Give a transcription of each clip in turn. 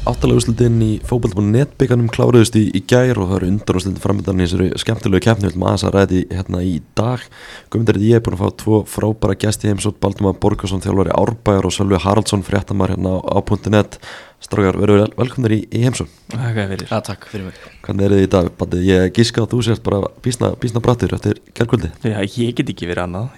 áttalega úrslitin í fótbolta.net bikarnum kláruðust í gær og það eru undanúrslitin framöndan í þessari skemmtilegu keppni við aðeins að ræði hérna í dag. Guðmundur, ég er búin að fá 2 frábæra gesti í heimsókn, Baldumar Borgarsson, þjálfari Árbæjar og Sölvi Haraldsson, fréttamaður hérna á .net. Strákar, verður velkomnir í heimsókn. Takk fyrir mig. Hvernig þið í dag, Baldi? Ég gíska að þú sért bara býsna brattur eftir gærkvöldi. Já, ég get ekki verið annað.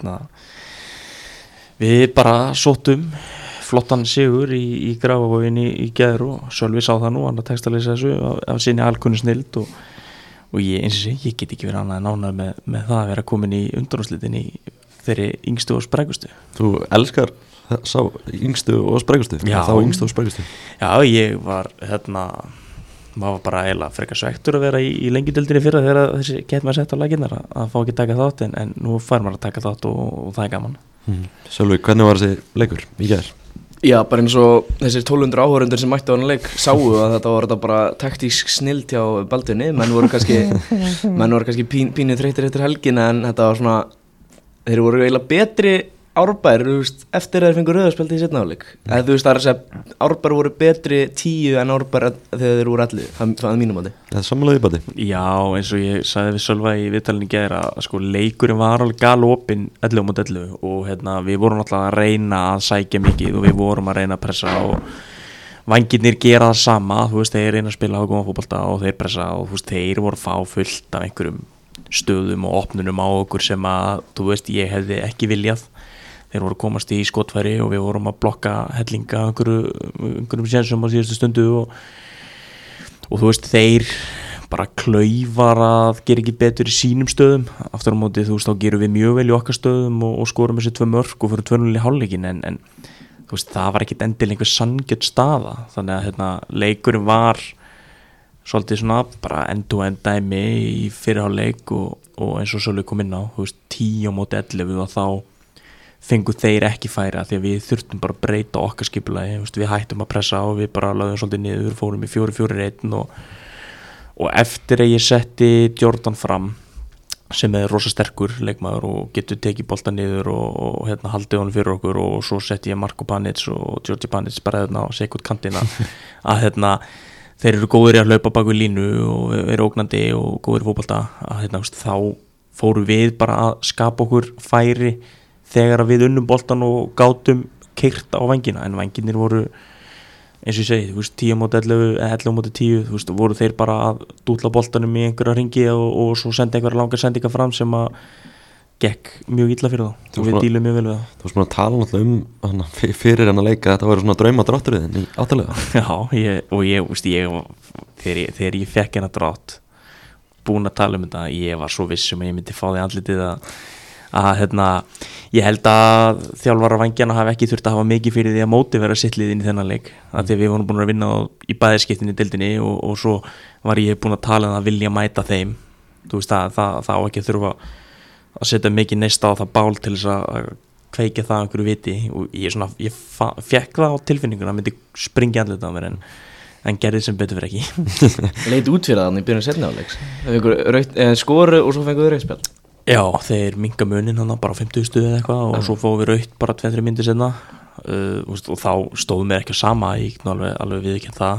Við bara sóttum flottan sigur í Grafarvoginni í gær og Sölvi sá það nú, hann að textalýsa þessu af sinni alkunni snild og ég get ekki verið annað en ánægður með það að vera komin í undanúrslitin í þeirri yngstu og sprækustu. Þú elskar sá yngstu og sprækustu? Já. Þá yngstu og sprækustu? Já, ég var maður var bara eiginlega frekar svektur að vera í lengjudildinni fyrra þegar þessi gett maður sett á laginnar að fá ekki taka þátt en nú fær maður að taka þátt og það er gaman. Sölvi, hvernig var þessi leikur í gær? Já, bara eins og þessir 1200 áhorfendur sem mættu á hann leik sáu að þetta var bara taktísk snild hjá Baldvinni, menn voru kannski pínu þreyttir eftir helgina en þetta var svona, þeir voru eiginlega betri Árbær, eftir að þeir fengu rauðarspjaldi í seinni hálfleik. Það er að segja, Árbær voru betri 10 en Árbær þegar þeir voru 11, það er mínum að þið. Það er sammálaðið, Baldi? Já, eins og ég sagði við Sölva í viðtalinu í gær að sko leikurinn var alveg galopinn 11-11 og við vorum alltaf að reyna að sækja mikið og við vorum að reyna að pressa og vængirnir gera það sama, þeir reyna að spila á góðan fótbolta og þeir pressa og þeir voru að fá fullt af einhverjum stöðum og opnunum á okkur sem að ég hefði ekki viljað. Þeir voru að komast í skotfæri og við vorum að blokka hellinga einhverjum sénsum á síðustu stundu og þeir bara klaufar að gera ekki betur í sínum stöðum. Aftur á móti þá gerum við mjög vel í okkar stöðum og skorum þessi 2 mörk og fyrir 2-0 í hálfleikin en það var ekkit endilega einhver sanngjörn staða. Þannig að leikurinn var svolítið svona bara end-to-end dæmi í fyrirhálfleik og eins og Sölvi kom inn á 10-11 og þá fengu þeir ekki færa því að við þurftum bara að breyta okkar skipulagi, við hættum að pressa og við bara lögðum svolítið niður, fórum í 4-4-1 og eftir að ég setti Jordan fram sem er rosa sterkur leikmaður og getur tekið bolta niður og haldið honum fyrir okkur og svo setti ég Marko Panic og Georgi Panic bara á sekund kantina að þeir eru góðir að hlaupa bak við línu og eru ógnandi og góðir fótbolta að þá fórum við bara að skapa okkur færi þegar við unnum boltan og gátum keyrt á vængina en vængirnir voru eins og ég segi 10-11-10 voru þeir bara að dútla boltanum í einhverja hringi og svo senda einhverja langar sendingar fram sem að gekk mjög illa fyrir þá og við dílum mjög vel við það. Þú varst að tala náttúrulega fyrir hennar leika þetta var svona drauma drátturinn í áttalega. Já, þegar ég fekk hennar drátt búin að tala þetta, ég var svo viss að ég myndi fá því andlitið að ég held að þjálfarar vængjanna hafi ekki þurft að hafa mikið fyrir því að mótivera sitt lið inn í þennan leik að því við vorum búin að vinna í bæðiskiptinni í deildinni og svo var ég búin að tala að vilja mæta þeim það á ekki að þurfa að setja mikið neista á það bál til þess að kveikja það einhverju viti og ég fekk það á tilfinninguna að myndi springa andlita á mér en gerði sem betur fyrir ekki. Leit út fyrir það í byrjun seinni hálfleiks skoru og svo fenguðu rauðspjald. Já, þeir minka munin bara á 50 stuði eða eitthvað og svo fóðum við rautt bara 2-3 mínútur seinna og þá stóðum við ekki á sama, ég get alveg viðurkennt það.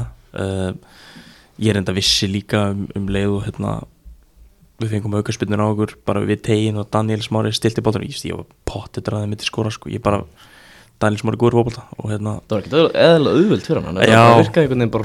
Ég er enda vissi líka leið og við fengum aukaspyrnur á okkur bara við Tegin og Daniel Smári stilti bóttunum, ég var pottur að þeim myndi skora ég bara Daniel Smári góður fótbolta og það var ekki eðlilega auðvelt fyrir hann það virkaði einhvern veginn bara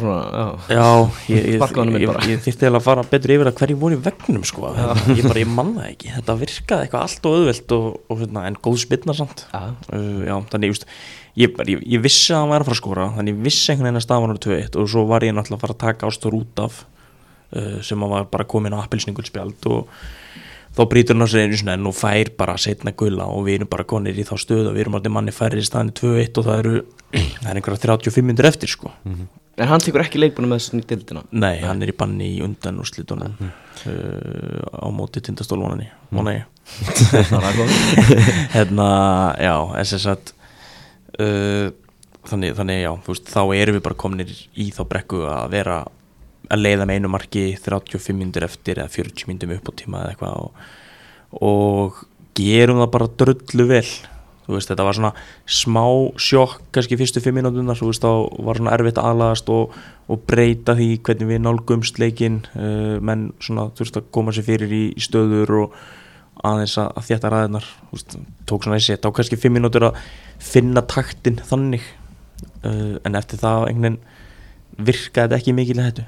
svona ég þyrfti að fara betur yfir að hverju voru í vegnum ég man það ekki, þetta virkaði eitthvað allt og auðvelt og en góð spyrna samt þannig ég vissi að hann væri að fara að skora þannig ég vissi einhvern veginn að staðan var 2-1 og svo var ég náttúrulega að fara að taka Ástór út af sem var bara komin á appelsningulspjald og þá brýtur hann á sér einu svona en nú fær bara seinna gula og við erum bara konir í þá stöð og við erum alltaf manni færri í staðinni 2-1 og það er einhverja 35 mínútur eftir En hann tekur ekki leikbúna með þessu deildina? Nei, hann er í banni í undanúrslitunum á móti Tindastólvonanni já, SSat þannig já, þá erum við bara komnir í þá brekku að vera að leiða með einu marki 35 mínútur eftir eða 40 mínútum upp á tíma eða eitthvað og gerum það bara drullu vel þú veist, þetta var svona smá sjokk kannski fyrstu 5 mínúturnar, þú veist, þá var svona erfitt að aðlagast og breyta því hvernig við nálgumst leikinn, menn svona þurfti að koma sér fyrir í stöður og aðeins að þétta ræðirnar, þú veist, tók svona þessi, þá kannski 5 mínútur að finna taktinn þannig, en eftir það einhvern veginn virkaði þetta ekki mikil að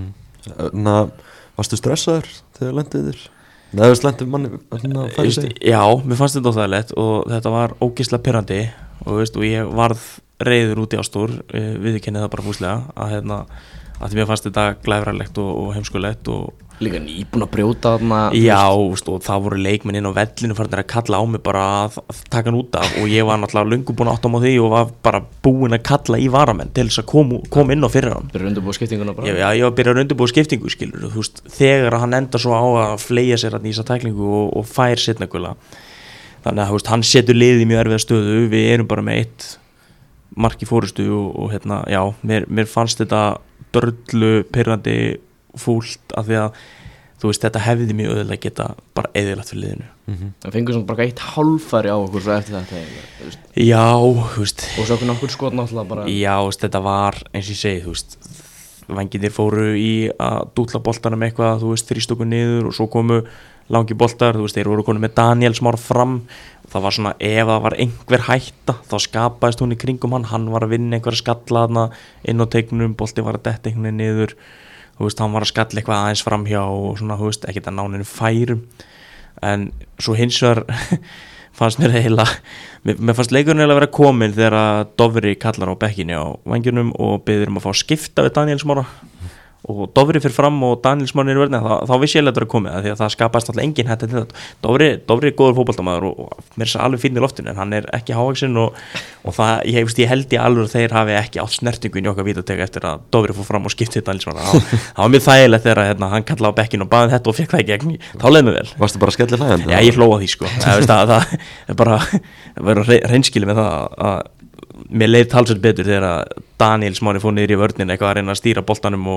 þetta. Varstu stressaður þegar lendið þér? Nei, þú lendið manni að færi sig? Já, mér fannst þetta óþægilegt og þetta var ógeðslega pirrandi og ég varð reiður út í Ástór, viðurkenni það bara fúslega að mér fannst þetta glæfralegt og heimskulegt og líka nýbúin að brjóta þarna. Já, og það voru leikmenn inn á vellinu farin að kalla á mig bara að taka hann út af og ég var náttúrulega löngu búin að átta á því og var bara búin að kalla í varamenn til þess að koma inn á fyrir hann. Byrja að undirbúa skiptinguna bara? Já, ég var að byrja að undirbúa skiptingu, skilur, þú veist, þegar hann enda svo á að fleygja sér í þessa tæklingu og fær seinna gula. Þannig að, þú veist, hann setur liðið í mjög erfiða stöðu, við erum bara með 1 mark í fórustu og já, mér fannst þetta drullu pirrandi fúlt af því að þú veist þetta hefði mjög auðvitað geta bara eðilagt fyrir liðinu. Það fengur svona bara 1 hálffæri á okkur svo eftir þetta. Já, þú veist. Og svo okkur nokkur skot náttúrulega bara. Já, þú veist, þetta var eins og ég segi, þú veist, vængirnir fóru í að dútla boltanum eitthvað, þú veist, 3 stökkur niður og svo komu langi boltar, þú veist, þeir voru konum með Daniel Már fram. Það var svona, ef það var einhver hætta, þá skapaðist hún í kringum hann var að vinna einhverja skalla þarna inn á teiknum, bolti var að detta einhvern veginn niður. Þú veist, hann var að skalla eitthvað aðeins framhjá og svona, þú veist, ekkert að náninu færum en svo hins vegar fannst mér mér fannst leikurinn eiginlega vera komin þegar Dofri kallar á bekkinu á vængjunum og biður að fá að skipta við Daniel Smára og Dofri fyrir fram og Daniel Smára er verðin þá vissi ég að þetta er komið því að það skapast alltaf engin hætta til þetta. Dofri er góður fótboltamaður og mér er alveg fínn í loftinu en hann er ekki hávaxinn og það, ég held í alveg þeir hafi ekki átt snertingu í okkar vítatega eftir að Dofri fór fram og skipti Daniel Smára. Það var mjög þægilegt þegar hann kallaði á bekkinu og baði þetta og fekk það í gegn, þá leið mér vel. Varstu bara skellir hlægjandi? Já, ég hlóa því sko. Það er bara reynskili með það að mér leið talsveit betur þegar Daniel Smári fór niður í vörnin eitthvað að reyna að stýra boltanum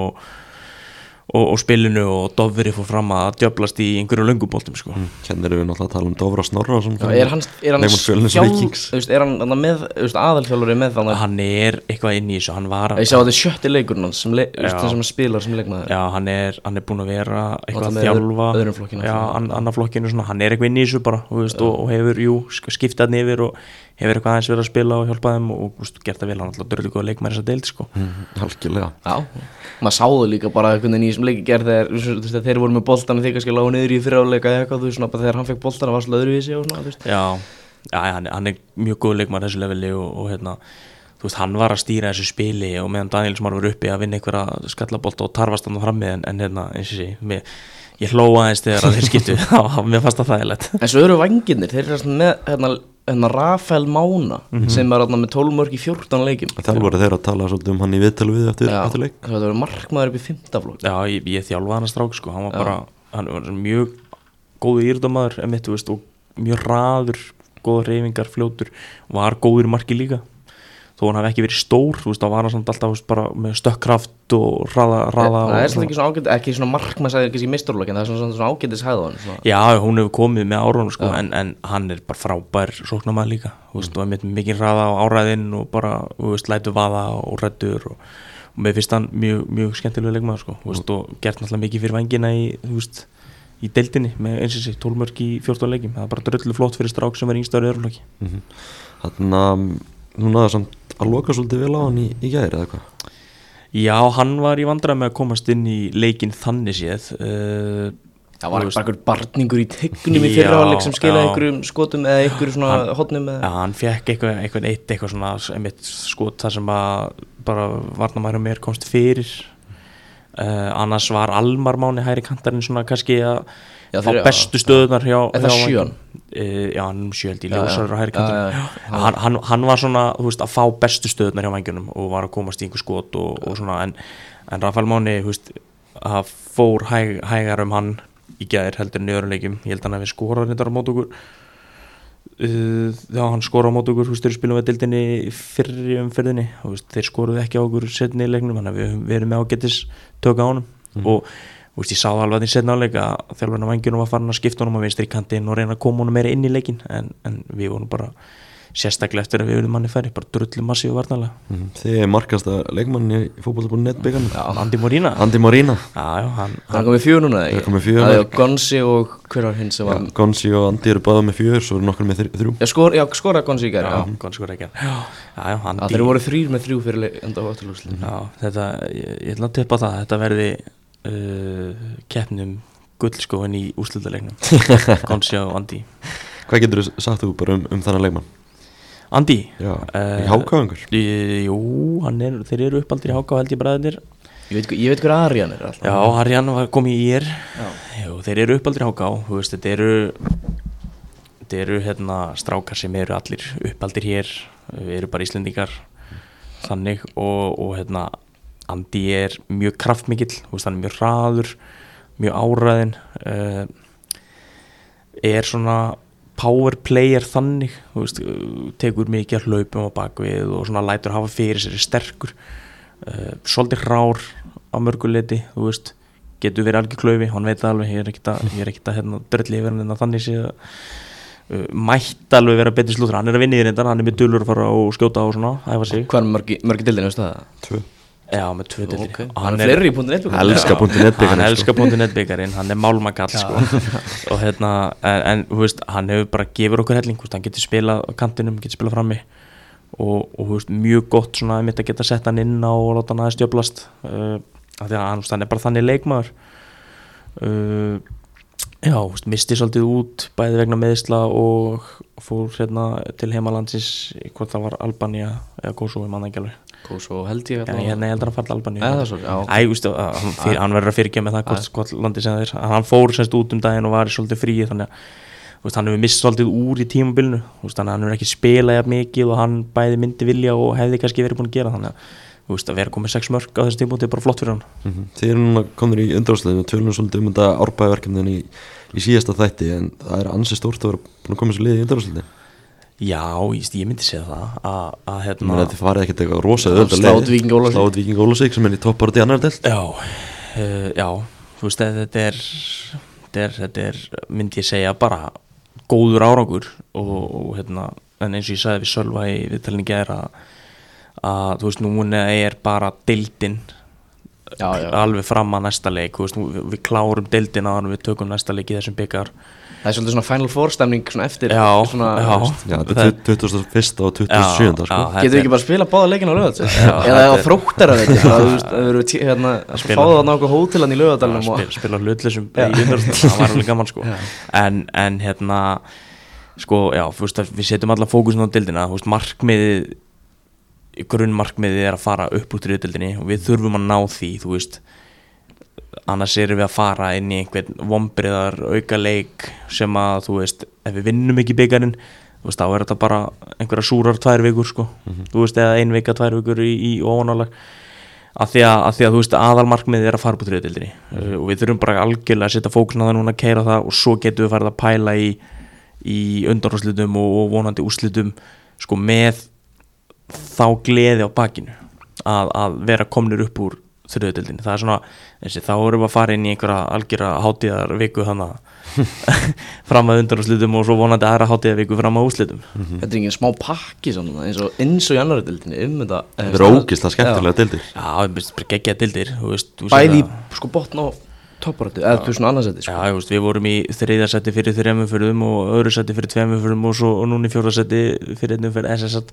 og spilinu og Dofri fór fram að djöflast í einhverju lönguboltum sko. Kennir við náttúrulega að tala Dofra Snorra er hann sjálf er hann með aðalþjálfari með þannig? Hann er eitthvað inn í þessu ég sá að þetta er 7. leikurinn hans sem spilar sem leikmaður. Já, hann er búin að vera eitthvað að þjálfa öðrum flokkinu annar flokkinu svona. Hann er eitthvað inn í þessu bara og hefur skiptað yfir og hefur eitthvað aðeins verið að spila og hjálpa þeim og gert það vel, hann alltaf dröðlega góð leikmæri þess að deild sko. Algjörlega. Já, maður sáðu líka bara einhvern veginn í þessum leiki gerð þegar voru með boltan og þeir kannski lágu niður í fyriráleika eða eitthvað, þú veist, bara þegar hann fekk boltan var svolítið öðruvísi og svona, þú veist. Já, hann er mjög góð leikmæri þessu leveli og þú veist, hann var að stýra þessu spili og meðan Daniel Smári var uppi að vinna einhverja skallabolta og tarfast hann frammi en eins og sé, ég hló aðeins þegar þeir skiptu, mér fannst það þægilegt. En svo eru vængirnir, þeir eru með Rafael Mána sem er með 12 mörk í 14 leikjum. Það voru þeir að tala svolítið hann í viðtölu við eftir leik. Það var markmaður upp í 5. flokk. Já, ég þjálfaði hann að strák sko, hann var mjög góður írdamaður og mjög hraður, góður hreyfingar, fljótur, var góður í marki líka. Þó hann hafi ekki verið stór, þú veist, þá var hann samt alltaf bara með stökkkraft og hraða. Það er svona ekki svona ágætis, ekki svona markmannsæðir ekki í meistaraflokki, en það er svona ágætis hæðan. Já, hún hefur komið með árunum sko, en hann er bara frábær sóknarmaður líka, þú veist, og er með mikið hraða á áræðinn og bara, þú veist, lætur vaða og ræddur og mér finnst hann mjög skemmtilega leikmaður sko, þú veist, og gert náttúrulega mikið fyrir vængina í deildinni með eins og þessi 12 mörk í 14 leikjum, það er bara drullu flott fyrir strák sem er yngstaður í öðrum flokki. Nú náðu samt að loka svolítið vel á hann í gær eða hvað? Já, hann var í vandræðum með að komast inn í leikinn þannig séð. Það var bara einhver barningur í teignum í fyrra áleik sem skilaði einhverjum skotum eða einhverjum svona hotnum eða? Já, hann fekk eitthvað svona skot þar sem bara varnarmaður mér komst fyrir. Annars var Almar Máni hægri kantarinn svona kannski að fá bestu stöðunar hjá eða 7? Já, hann 7 held í ljósar á hægri kantarinn. Hann var svona, þú veist, að fá bestu stöðunar hjá vængjunum og var að komast í einhver skot og svona, en Rafael Máni, þú veist, að fór hægar hann í gær heldur en í öðrum leikjum. Ég held að hann hefði skorað þetta á mót okkur. Já, hann skoraði á mót okkur, þú veist, þeir spilum við deildinni fyrri umferðinni, þú veist, þeir skoruðu ekki á okkur seinni í leiknum, þannig að við erum með ágætis tök á honum og þú veist, ég sá það alveg að því seinna áleik að þjálfarinn á vængjunum var farin að skipta honum að vinstri kantinn og reyna að koma honum meira inn í leikinn en við vorum bara sérstaklega eftir að við erum manni færi, bara drullu massíu varnarlega. Þið er markasta leikmann í fótbolta.net byggarnum. Andi Morína. Já, hann komið 4 núna, þeir komið 4. Það er Gonsi og hver var hinn sem var Gonsi og Andi eru báða með 4, svo eru nokkur með 3. Skoraði Gonsi í gær. Já, Gonsi skoraði í gær. Já, Andi. Þeir voru 3 með 3 fyrir enda hóttelúrslitin. Já, þetta, ég ætla að tippa það, þetta verði keppnum gullskóin í úrslitaleiknum. Gonsi og Andi. Hvað getur þú sagt þú bara þennan leikmann? Andi? Já, í Hákáðingur? Jú, þeir eru uppaldir í Háká held ég bræðinir. Ég veit hver Arjan er alltaf. Já, Arjan var komið í Jú, þeir eru uppaldir í Háká, þú veist, þetta eru strákar sem eru allir uppaldir hér, við eru bara Íslendingar þannig og Andi er mjög kraftmikill, þú veist, hann er mjög hraður, mjög áræðinn, er svona power player þannig, þú veist, tekur mikið að hlaupum á bakvið og svona lætur hafa fyrir sér sterkur, svolítið hrár á mörguleiti, þú veist, getur verið algjör klaufi, hann veit alveg, ég er ekkert að drölli yfir hann þannig séð mætti alveg vera betri slúður, hann er að vinna í reyndar, hann er með dulur að fara og skjóta og svona, æfa sig. Hvað er margir dildin, veistu það? 2. Já, með 2 dildir. Okay. Hann er fleiri í .net byggarinn. Hann elskar .net byggarinn, hann er málmagall sko. Og en þú veist, hann hefur bara gefur okkur helling, hann getur spilað á kantinum, getur spilað frammi og þú veist, mjög gott svona að geta sett hann inn á og láta hann aðeins stjöflast af því að hann er bara þannig leikmaður. Já, misti svolítið út bæði vegna meiðsla og fór til heimalandsins, hvort það var Albanía eða Kosovo, ég man ekki alveg. Kosovo held ég að ég heldur að falla Albaníu. Hann verður að fyrirgefa með það hvort landi sem það er. Hann fór semst út daginn og var í svolítið fríi, þannig að hann hefur mist svolítið úr í tímabilinu, þannig að hann hefur ekki spilað jafn mikið og hann bæði myndi vilja og hefði kannski verið búin að gera, þannig að vera komið 6 mörk á þessu tímabúti er bara flott fyrir hann. Þið eru núna komnir í undanúrslitin og tölum svolítið þetta Árbæjarverkefnin í síðasta þætti, en það er ansi stórt að vera búin að koma svo liði í undanúrslitin. Já, ég myndi segja það að þetta farið ekkert eitthvað rosaðu Slátt Víking Ólafsvík sem er í toppbaráttu í annar deild. Já, þú veist þetta er myndi ég segja bara góður árangur og en eins og ég sagði við Sölva í viðtalinu í gær að þú veist, núna er bara deildin alveg fram að næsta leik, þú veist, við klárum deildina og við tökum næsta leik í þessum byggar. Það er svolítið svona Final Four stemning svona eftir. Þetta er 21. og 27. sko. Getur við ekki bara að spila báða leikina á Laugardalsvelli? Eða á Þróttara veit ég, það eru að fá það á náttúrulega hótelan í Laugardalnum. Spila hlutleysum í undanúrslitum, það var alveg gaman sko. En sko, já, þú veist, við setjum alla fókusin á deildina, þú veist, grunnmarkmiðið er að fara upp úr þriðdeildinni og við þurfum að ná því, þú veist, annars erum við að fara inn í einhvern vombriðar auka leik sem að, þú veist, ef við vinnum ekki byggarinn, þú veist, þá er þetta bara einhverja súrar 2 vikur sko, þú veist, eða 1 vika 2 vikur í ónálag af því að þú veist, aðalmarkmiðið er að fara upp úr þriðdeildinni og við þurfum bara algjörlega að setja fókusinn á það núna, keyra það og svo getum við farið að pæla í undanúrslitum og vonandi úrslitum sko með þá gleði á bakinu að vera komnir upp úr þriðdeildinni. Það er svona, þá erum við að fara inn í einhverja algjöra hátíðarviku fram að undanúrslitum og svo vonandi aðra hátíðarviku fram að úrslitum. Þetta er engin smá pakki svona, eins og í annarri deildinni þetta. Þetta er ógeðslega skemmtilega deildir. Já, geggjaðar deildir, þú veist. Bæði sko botn og topparáttu, eða þú svona annarsæti sko. Já, við vorum í 3. sæti fyrir 3 umferðum og öðru sæti fyrir 2 umferðum og núna í 4. sæti fyrir 1 umferð SSat.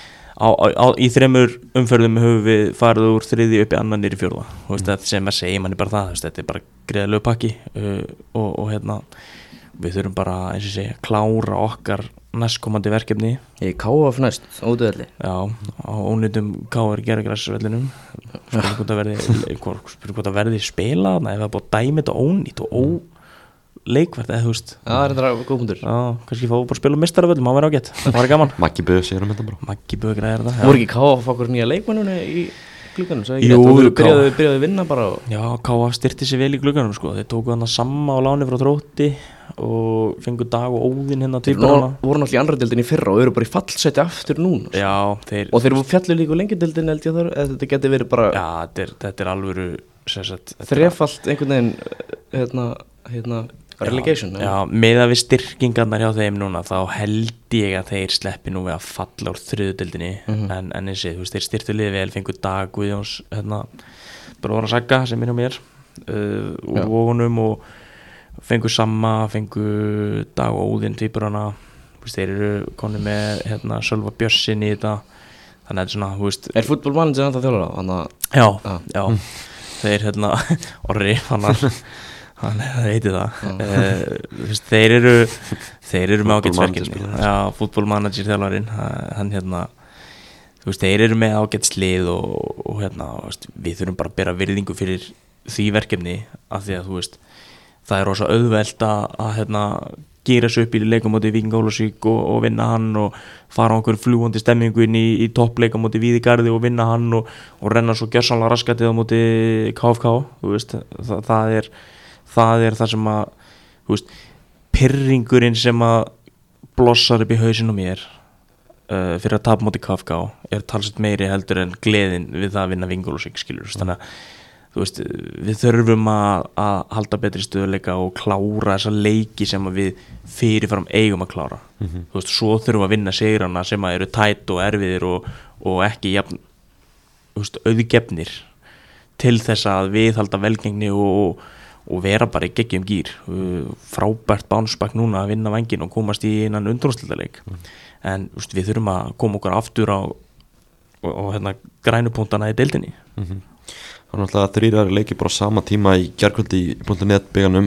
Í 3 umferðum höfum við farið úr 3. upp í annan niður í 4. Þú veist, þetta sem að segja manni bara það, þetta er bara greiðalegu pakki og við þurfum bara, eins og segja, klára okkar næstkomandi verkefni. Í KF næst, ódöðli. Já, á ónýtum KF gerðargræsvellinum. Spyrir hvort að verði spila, ef það er búið að dæmi þetta ónýtt og leikvært, eða þú veist. Já, það er þetta góðbundur. Já, kannski fá bara að spila meistaraföllum, það væri ágætt. Það væri gaman. Maggi Böð sér þetta bara. Maggi Böð græðir þetta. Voru ekki KF að fá okkur nýja leikmennunni í glugganum? Jú, byrjaðu að vinna bara. Já, KF styrti sér vel í glugganum sko. Þeir tóku þarna Samma á láni frá Þrótti og fengu Dag og Óðinn hérna tvíburana. Voru náttúrulega í annarri deildinni í fyrra og eru bara í fallseti aftur núna. Já, og þeir fjallu líka lengi deildinni held ég þar, eða þetta geti verið bara. Já, þetta er alvöru þrefalt einhvern veginn relegation. Já, með að við styrkingarnar hjá þeim núna þá held ég að þeir sleppi nú við að falla úr þriðudeildinni en eins og þú veist, þeir styrtu liðið vel, fengu Dag Guðjóns bróðan Sagga sem er hjá mér úr Vógunum og fengu Samma, fengu Dag og Óðinn tvíburana, þeir eru konið með Sölva Björnsson í þetta, þannig að svona, þú veist. Er fútbolmanager þetta þjálfur á? Já, þeir Orri, hann heiti það. Þeir eru með ágætsverkefni. Já, fútbolmanager þjálfarinn, hann þú veist, þeir eru með ágætslið og við þurfum bara að bera virðingu fyrir því verkefni af því að þú veist, það er rosa auðvelt að gera sig upp í leikum móti Víking Ólafsvík og vinna hann og fara á einhver fljúgandi stemmingu inn í toppleika móti Víðigarði og vinna hann og renna svo gjörsamlega raskatið á móti KFK, þú veist, það er það sem að, þú veist, pirringurinn sem að blossar upp í hausinn á mér fyrir að tapa móti KFK er talsveit meiri heldur en gleðin við það að vinna Víking Ólafsvík, skilur, þannig að þú veist, við þurfum að halda betri stöðuleika og klára þessa leiki sem að við fyrirfram eigum að klára. Þú veist, svo þurfum við að vinna sigrana sem að eru tætt og erfiðir og ekki jafn, þú veist, auðgefnir til þess að við halda velgengni og vera bara í geggjum gýr. Frábært bánsbæk núna að vinna vængin og komast í innan undanúrslitaleik. En þú veist, við þurfum að koma okkur aftur á grænupunktana í deildinni. Það var náttúrulega 3 leiki bara sama tíma í gærkvöldi í .net bygganum.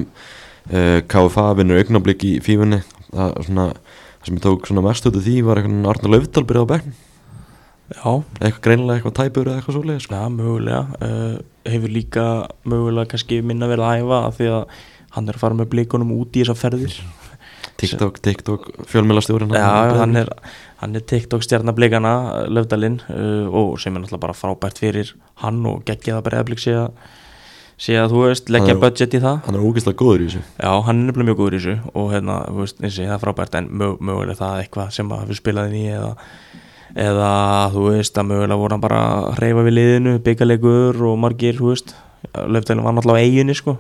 KFA vinnur augnablik í fífunni. Það sem ég tók svona mest út af því var eitthvað Arnar Laufdal byrjað á bekknum. Já. Eitthvað greinilega, eitthvað tæpur eða eitthvað svoleiðis. Já, mögulega. Hefur líka mögulega kannski minna verið að æfa af því að hann er að fara með blikunum út í þessar ferðir. TikTok fjölmiðlastjórinn. Já, hann er TikTok stjarnablikana Laufdalinn og sem er náttúrulega bara frábært fyrir hann og geggjaða Breiðablik sé að þú veist, leggja budget í það. Hann er ógeðslega góður í þessu. Já, hann er nefnilega mjög góður í þessu og þú veist, það er frábært en mögulega það eitthvað sem að við spilaði í eða þú veist að mögulega voru hann bara að hreyfa við liðinu, byggaleikur og margir, þú veist, Laufdalinn var náttúrulega á eyjunni sko.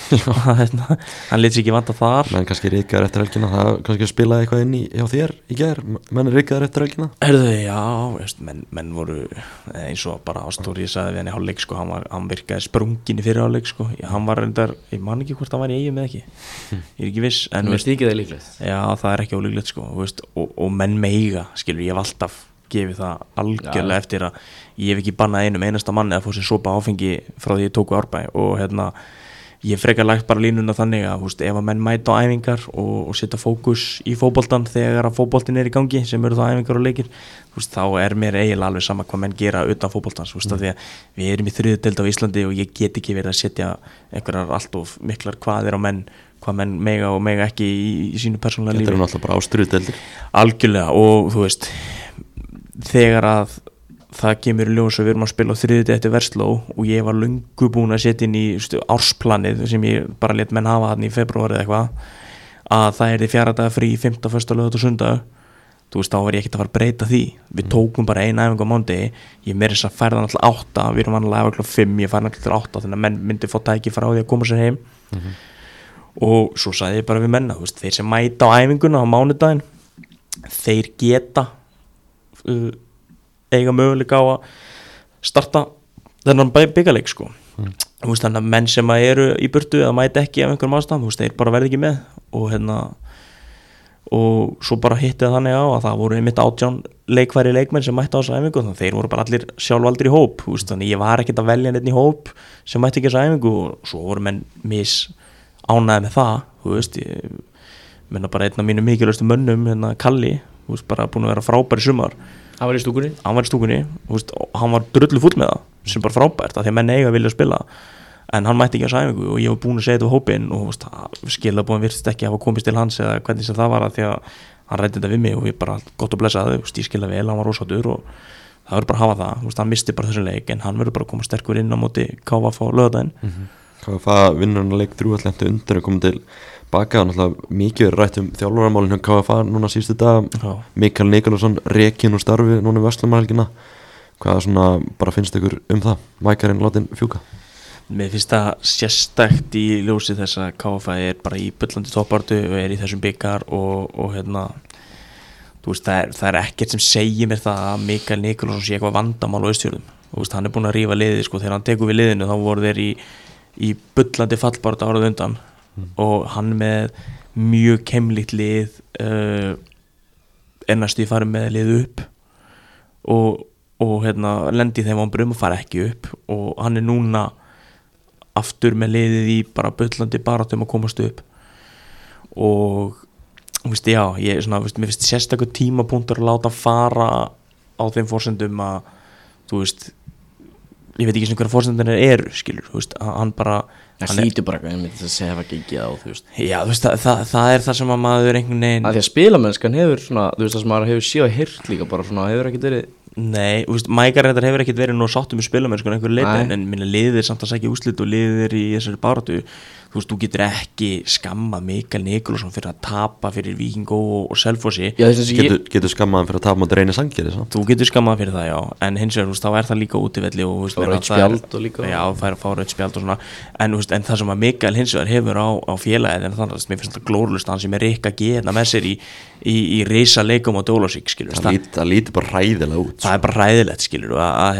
Hann lét sig ekki vanta þar. Menn kannski rikaður eftir helgina, það kannski spilaði eitthvað inn hjá þér í gær, menn rikaður eftir helgina. Já, veist, menn voru eins og bara Ástóri sagði við hann í hálfleik sko, hann virkaði sprungin í fyrir hálfleik sko, hann var reyndar, ég man ekki hvort hann var í eyjum eða ekki, ég er ekki viss. En veist ekki það líklegt? Já, það er ekki ólíklegt sko, veist, og menn meiga, skilur, ég hef alltaf gefið það algjörlega eftir að ég hef ekki bannað einum einasta manni að fá sér sopa áfengi frá því ég tóku Árbæ og ég frekar lagt bara línuna þannig að veist, ef að menn mæta á æfingar og setja fókus í fótboltan þegar að fótboltin er í gangi sem eru það æfingar og leikir veist, þá er mér eiginlega alveg sama hvað menn gera utan fótboltans veist, því að við erum í 3. deild á Íslandi og ég get ekki verið að setja einhverjar allt of miklar hvaðir á menn hvað menn mega og mega ekki í sínu persónulega lífi. Þetta eru náttúrulega bara ástriðudeildir. Algjörlega og þú veist þegar að það kemur í ljós að við erum að spila á 3. deild eftir Versló og ég var löngu búin að setja inn í ársplanið sem ég bara let menn hafa hann í febrúar eða eitthvað að það er því 4 daga frí, 5. föstudag, laugardag og sunnudag þú veist, þá var ég ekkert að fara að breyta því við tókum bara eina æfingu á mándegi ég meira þess að færða hann alltaf 8 við erum vanlega æfa kl. 5, ég færði hann alltaf 8 þannig að menn myndi fá tæki frá því að koma sér heim og svo sagði ég bara við menna veist, þeir sem mæta á æfinguna á mánudaginn þeir geta eiga möguleika á að starta þennan byggarleik sko veist, þannig að menn sem eru í burtu eða mæta ekki af einhverjum ástæðum þeir bara verði ekki með og svo bara hitti það þannig á að það voru einmitt 18 leikfæri leikmenn sem mætti á þessu æfingu þannig að þeir voru bara allir sjálfaldir í hóp veist, þannig ég var ekkert að velja neitt í hóp sem mætti ekki þessu æfingu og svo voru menn ánæði með það þú veist, ég menna bara einn af mínu mikilvægstu mönnum Kalli, þú veist, bara búin að vera frábær í sumar Hann var í stúkunni? Hann var í stúkunni, veist, og hann var drullu full með það sem bara frábært, af því að menn eiga að vilja spila en hann mætti ekki að sæfingu og ég var búin að segja þetta á hópinn og skilabóðan virtist ekki að hafa komist til hans eða hvernig sem það var að því að hann ræddi þetta við mig og ég bara gott að blessa það, ég skilja vel, hann var rosadur og það verður bara að hafa það, veist, hann misti bara þessum leik en hann verður bara að koma sterkur inn á móti KFA á laugardaginn. KFA vinnur hann að leik 3 undir að koma til baka, náttúrulega mikið er rætt þjálfaramálinn hjá KFA núna síðustu dag Mikael Nikolásson rekinn úr starfi núna í Verslónarhelgina hvað svona bara finnst ykkur það, Mækarinn látin fjúka? Mér finnst það sérstakt í ljósi þess að KFA bara í bullandi toppbaráttu og í þessum bikar og hérna þú veist, það er ekkert sem segir mér það að Mikael Nikolásson sé eitthvað vandamál á Austfjörðum. Þú veist, hann búinn að rífa liðið sko, þegar hann tekur við liðinu þá voru þeir í bullandi fallbaráttu árið undan og hann með mjög keimlíkt lið næstu í farið með lið upp og hérna lendi þeim vonbrigðum og fara ekki upp og hann núna aftur með liðið í bara bullandi baráttum að komast upp og veist, já, mér finnst sérstakur tímapunktur að láta fara á þeim forsendum að þú veist, ég veit ekki sem hverja forsendunir eru, skilur, þú veist, hann bara það hlýtur bara eitthvað einmitt að segja að gengið á, þú veist. Já, þú veist, það er það sem að maður einhvern veginn að því að spilamennskan hefur svona, þú veist, það sem maður hefur séð og heyrt líka bara svona, hefur ekkert verið. Nei, þú veist, Mækar reyndar hefur ekkert verið nú sáttum með spilamennsku en einhverju leiti en minna liðir samt að sækja úrslit og liðir í þessari baráttu. Þú veist, þú getur ekki skammað Mikael Nikolásson fyrir að tapa fyrir Víkingó og Selfossi. Getur skammað hann fyrir að tapa móti Reyni Sandgerði svo? Þú getur skammað fyrir það, já, en hins vegar, þú veist, þá er það líka útivelli og þú veist, rautt spjald og líka. Já, fá rautt spjald og svona, en þú veist, en það sem að Mikael hins vegar hefur á félagið en þannig að mér finnst það glórlust hann sem Rikka G með sér í risa leikum á Dólásvík, skilur. Það lítur bara hræðilega út. Það er bara hræðilegt, skilur,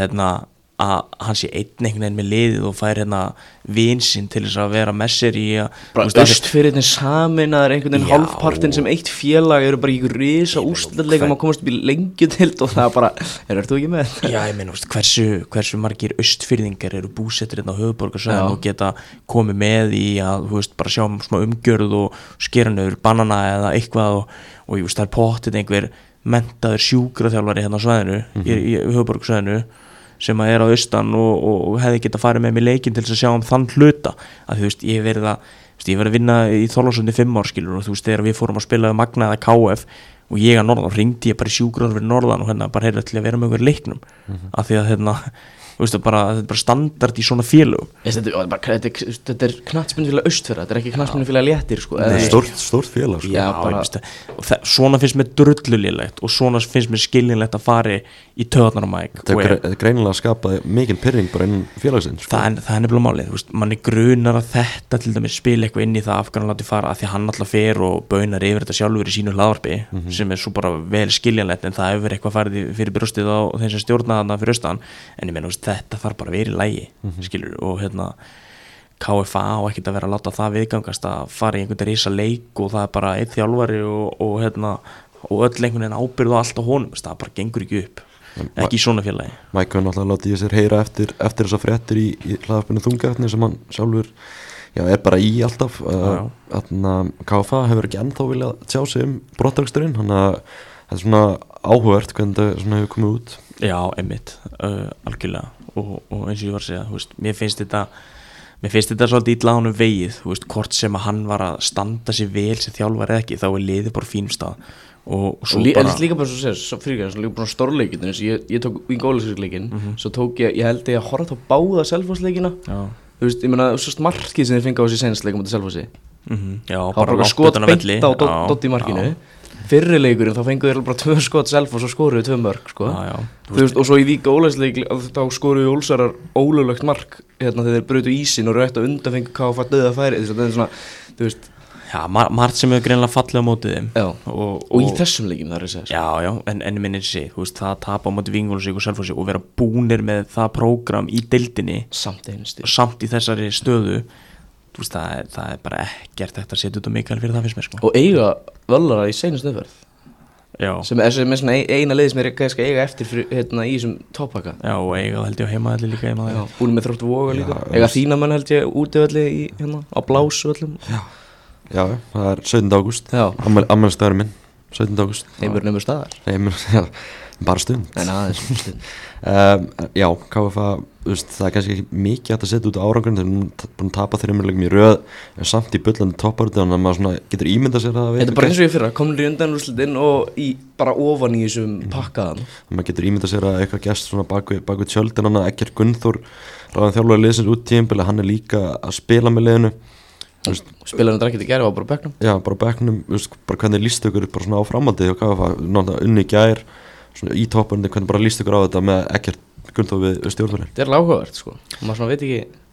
að hann sé einn einhvern veginn með liðið og fær vinsinn til þess að vera með sér í bara Austfirðirnir sameinaðir einhvern veginn hálfpartinn sem eitt félag eru bara í ykkur risa úrslitaleikum að komast upp í lengjudeild og það bara, ertu þú ekki með? Já, ég meina, hversu margir Austfirðingar eru búsettir á höfuðborgarsvæðinu og geta komið með í að, þú veist, bara sjá smá umgjörð og skera niður banana eða eitthvað og ég veist, það er pottið einhver menntaður sjúkraþjálfari hérna á svæðinu, í höfuðborgarsvæðinu sem að á austan og hefði geta farið með mig leikinn til þess að sjá þann hluta að þú veist, ég hef verið að vinna í Þorlákshöfn í 5 ár, skilur, og þú veist, þegar við fórum að spila Magna eða KF og ég að norðan, hringdi ég bara í sjúkraþjálfari fyrir norðan og bara heyrði til að vera með einhver leiknum af því að þú veist, þetta er bara standard í svona félögum. Þetta er knattspyrnufélag Austfirða, þetta er ekki knattspyrnufélag Léttir sko. Stórt félag sko. Já, bara svona finnst mér drullulélegt og svona finnst mér skiljanlegt að fari í töðarnar á Mike. Þetta er greinilega að skapa mikinn pirring bara innan félagsins sko. Það er nefnilega málið, þú veist, manni grunar að þetta til dæmis spila eitthvað inn í það af hvernig hann láti fara að því hann alltaf fer og baunar yfir þetta sjálfur í sínu hlaðvarpi sem er svo bara vel skiljanlegt en það hefur eitthvað farið fyrir brjóstið á þeim sem stjórna þarna fyrir austan en ég meina, þetta þarf bara að vera í lagi skilur, og KFA og ekkert að vera að láta það viðgangast að fara í einhvern risa leik og það er bara einn þjálfari og öll einhvern veginn ábyrgð og allt á honum, það bara gengur ekki upp ekki í svona félagi. Mike var náttúrulega látið sér heyra eftir þessar fréttir í hlaðvarpinu Þungaefni sem hann sjálfur er bara í alltaf KFA hefur ekki ennþá viljað tjá sig brottreksturinn, þannig að þetta er svona áhugavert hvernig þetta hefur komið út. Já, einmitt, algjörlega og eins og ég var að segja, þú veist, mér finnst þetta svolítið illa á honum vegið, þú veist, hvort sem að hann var að standa sér vel sem þjálfari eða ekki, þá liðið bara fínum stað og svo bara líka bara svo fyrir líka bara stórleikinn, eins og ég tók í góðleikinn, svo tók ég held ég að horfa á báða Selfossleikina, þú veist, ég meina, svo markið sem þeir fengi á þessi seinsleikum á Selfossi, já, bara skot beint á Dott í markinu. Fyrri leikurinn þá fenguðu þeir bara 2 skot Selfoss og skoruðu 2 mörk sko. Þú veist, og svo í Vík Ólafsleik þá skoruðu Ólsarar ólöglegt mark þegar þeir brutu ísinn og rétt að undan fengu KFA döða færi þetta er svona, þú veist já, margt sem hefur greinilega fallið á mótið þeim og í þessum leikim það er að segja sko. Já, en minnir sig, þú veist, það að tapa á móti Vík Ólafsleik og Selfossi og vera búnir með það prógram í deildinni samt í þessari stöðu. Þú veist, það er bara ekkert hægt að setja út á Mikael fyrir það finnst mér sko. Og eiga völlari í seinast umferð sem er svona eina liði sem er kannski eiga eftir fyrir, í þessum toppaka. Já, og eiga held ég á heimavelli líka búin með Þróttur Voga líka eiga þínamenn held ég útivelli á Blásvöllum. Já, það er 17. ágúst afmælisdagurinn minn 17. ágúst heimur nefnur staðar bara stund en aðeins stund já, KFA, það er kannski ekki mikið hægt að setja út á árangurinn þeir eru búin að tapa 3 leikum í röð en samt í bullandi topparúti þannig að maður getur ímyndað sér að þetta er bara eins og ég fyrra, komur í undanúrslitin og bara ofan í þessum pakkaðan maður getur ímyndað sér að eitthvað gest svona bakvið tjöldin Eggert Gunnþór ráðan þjálfari liðsins út tímabili hann er líka að spila með liðinu spilarinn drækið í gær var bara bekknum já, bara bekknum, bara hvernig líst ykkur bara svona á framhaldið og KFA unni í gær svona í topparúti, hvernig bara líst ykkur á þetta með Eggert Gunnþór við stjórnvölinn þetta er áhugavert sko, maður svona veit ekki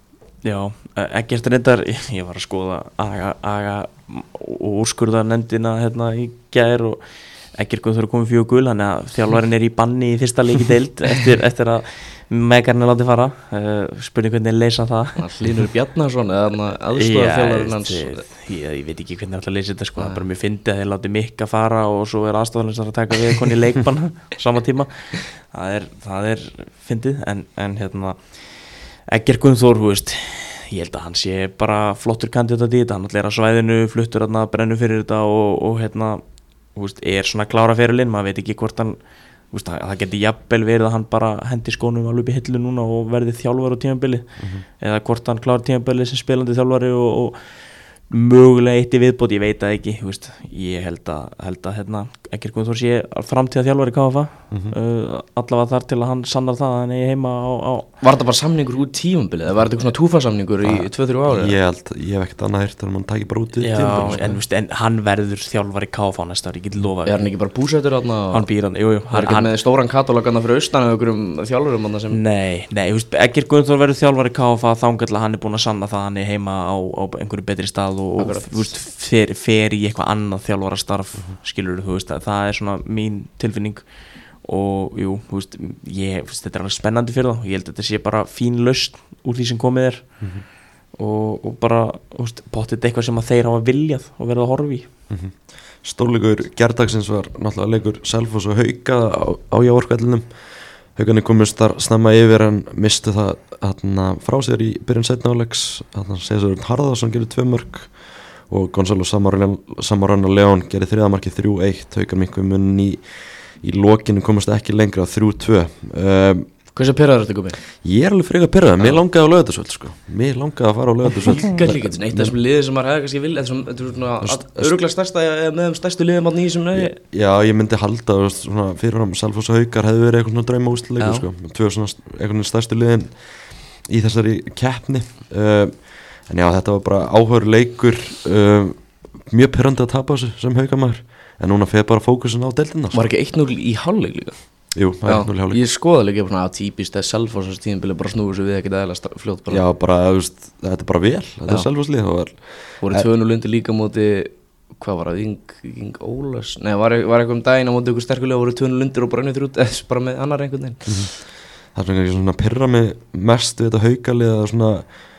Já, Eggert reyndar, ég var að skoða aga og úrskurða nefndina hérna í gær og Eggert Gunnþór komið 4 gul, þannig að þjálfarinn í banni í fyrsta leik í deild eftir að Megarinn látið fara. Spurning hvernig leysa það. Hlynur Bjarnason eða aðstoðarþjálfarinn hans. Ég veit ekki hvernig alltaf leysa þetta sko, það er bara mjög fyndið að þeir látið Mikka fara og svo aðstoðarinn að taka við koni í leikbann sama tíma. Það er fyndið en hérna Eggert Gunnþór, þú veist, ég held að hann sé bara flottur kandidat í þetta, hann er að svæðinu, fluttur að brennu fyrir þetta og hérna, þú veist, svona klára ferilinn, maður veit ekki hvort hann, þú veist, það geti jafnvel verið að hann bara hendi skónum alveg upp í hillu núna og verði þjálfari á tímabili, eða hvort hann klára tímabili sem spilandi þjálfari og mögulega eitt í viðbót, ég veit það ekki, þú veist, ég held að hérna, Eggert Gunnþór sé framtíða þjálfari KFA, allavega þar til að hann sannar það að hann er heima á Var þetta bara samningur út tímabilið, eða var þetta svona túfasamningur í 2-3 ári? Ég hef ekkert annað heyrt en mann tæki bara út í tímabilið. En hann verður þjálfari KFA næsta ári, ég get lofa. Er hann ekki bara búsettur þarna? Hann býr hann, jú. Hann er ekki með stóran katalógana fyrir austan eða einhverjum þjálfurum þarna sem Nei, þú veist, Eggert Gunnþór verður þjálfari KFA þangað til að hann er búinn að sanna það að hann er heima á einhverju betri stað og þú veist, fer í eitthvað annað þjálfarastarf, skilurðu, þú veist, það er svona mín tilfinning og jú, þú veist, þetta er alveg spennandi fyrir þá, ég held að þetta sé bara fín lausn úr því sem komið er og bara, þú veist, pottið eitthvað sem að þeir hafa viljað og verið að horfa í. Stórleikur gærdagsins var náttúrulega leikur Selfoss og Hauka á Jáorkvellinum. Haukarnir komust þar snemma yfir en mistu það frá sér í byrjun seinni hálfleiks. Sesar Harðarsson gerði 2 mörk og Gonzalo Samorano León gerði 3. markið 3-1. Haukar minnkuðu muninn í lokinu komast ekki lengra á 3-2. Hversu pirraður þetta komið? Ég er alveg frekar pirraður, mér langaði á Laugardalsvöll sko. Mér langaði að fara á Laugardalsvöll. Eitt af þessum liðið sem maður hefði kannski vilja, þetta er svona örugglega stærsta með þeim stærstu liðum í þessum nöði. Já, ég myndi halda svona fyrirfram Selfoss og Haukar hefði verið eitthvað svona drauma úrslitaleikur sko. 2 svona eitthvað stærstu liðin í þessari keppni. En já, þetta var bara áhugaður leikur, mjög pirrandi að tapa þessu sem Haukamaður. En núna fer bara fókusin á deildina. Var ekki 1-0 í hálfleik líka? Jú, það er 1-0 í hálfleik. Ég skoða líka svona að típist að Selfoss tímabili bara snúið svo við ekkert eðla fljótt bara. Já, bara, þetta er bara vel, þetta er Selfoss lið. Voru 2-0 undir líka móti, hvað var það, Ing Ólas? Nei, var eitthvað daginn á móti ykkur sterkulega, voru 2-0 undir og bara unnið þrjút, bara með annar einhvern veginn. Það er svona pirra mig mest við þetta Haukalið að svona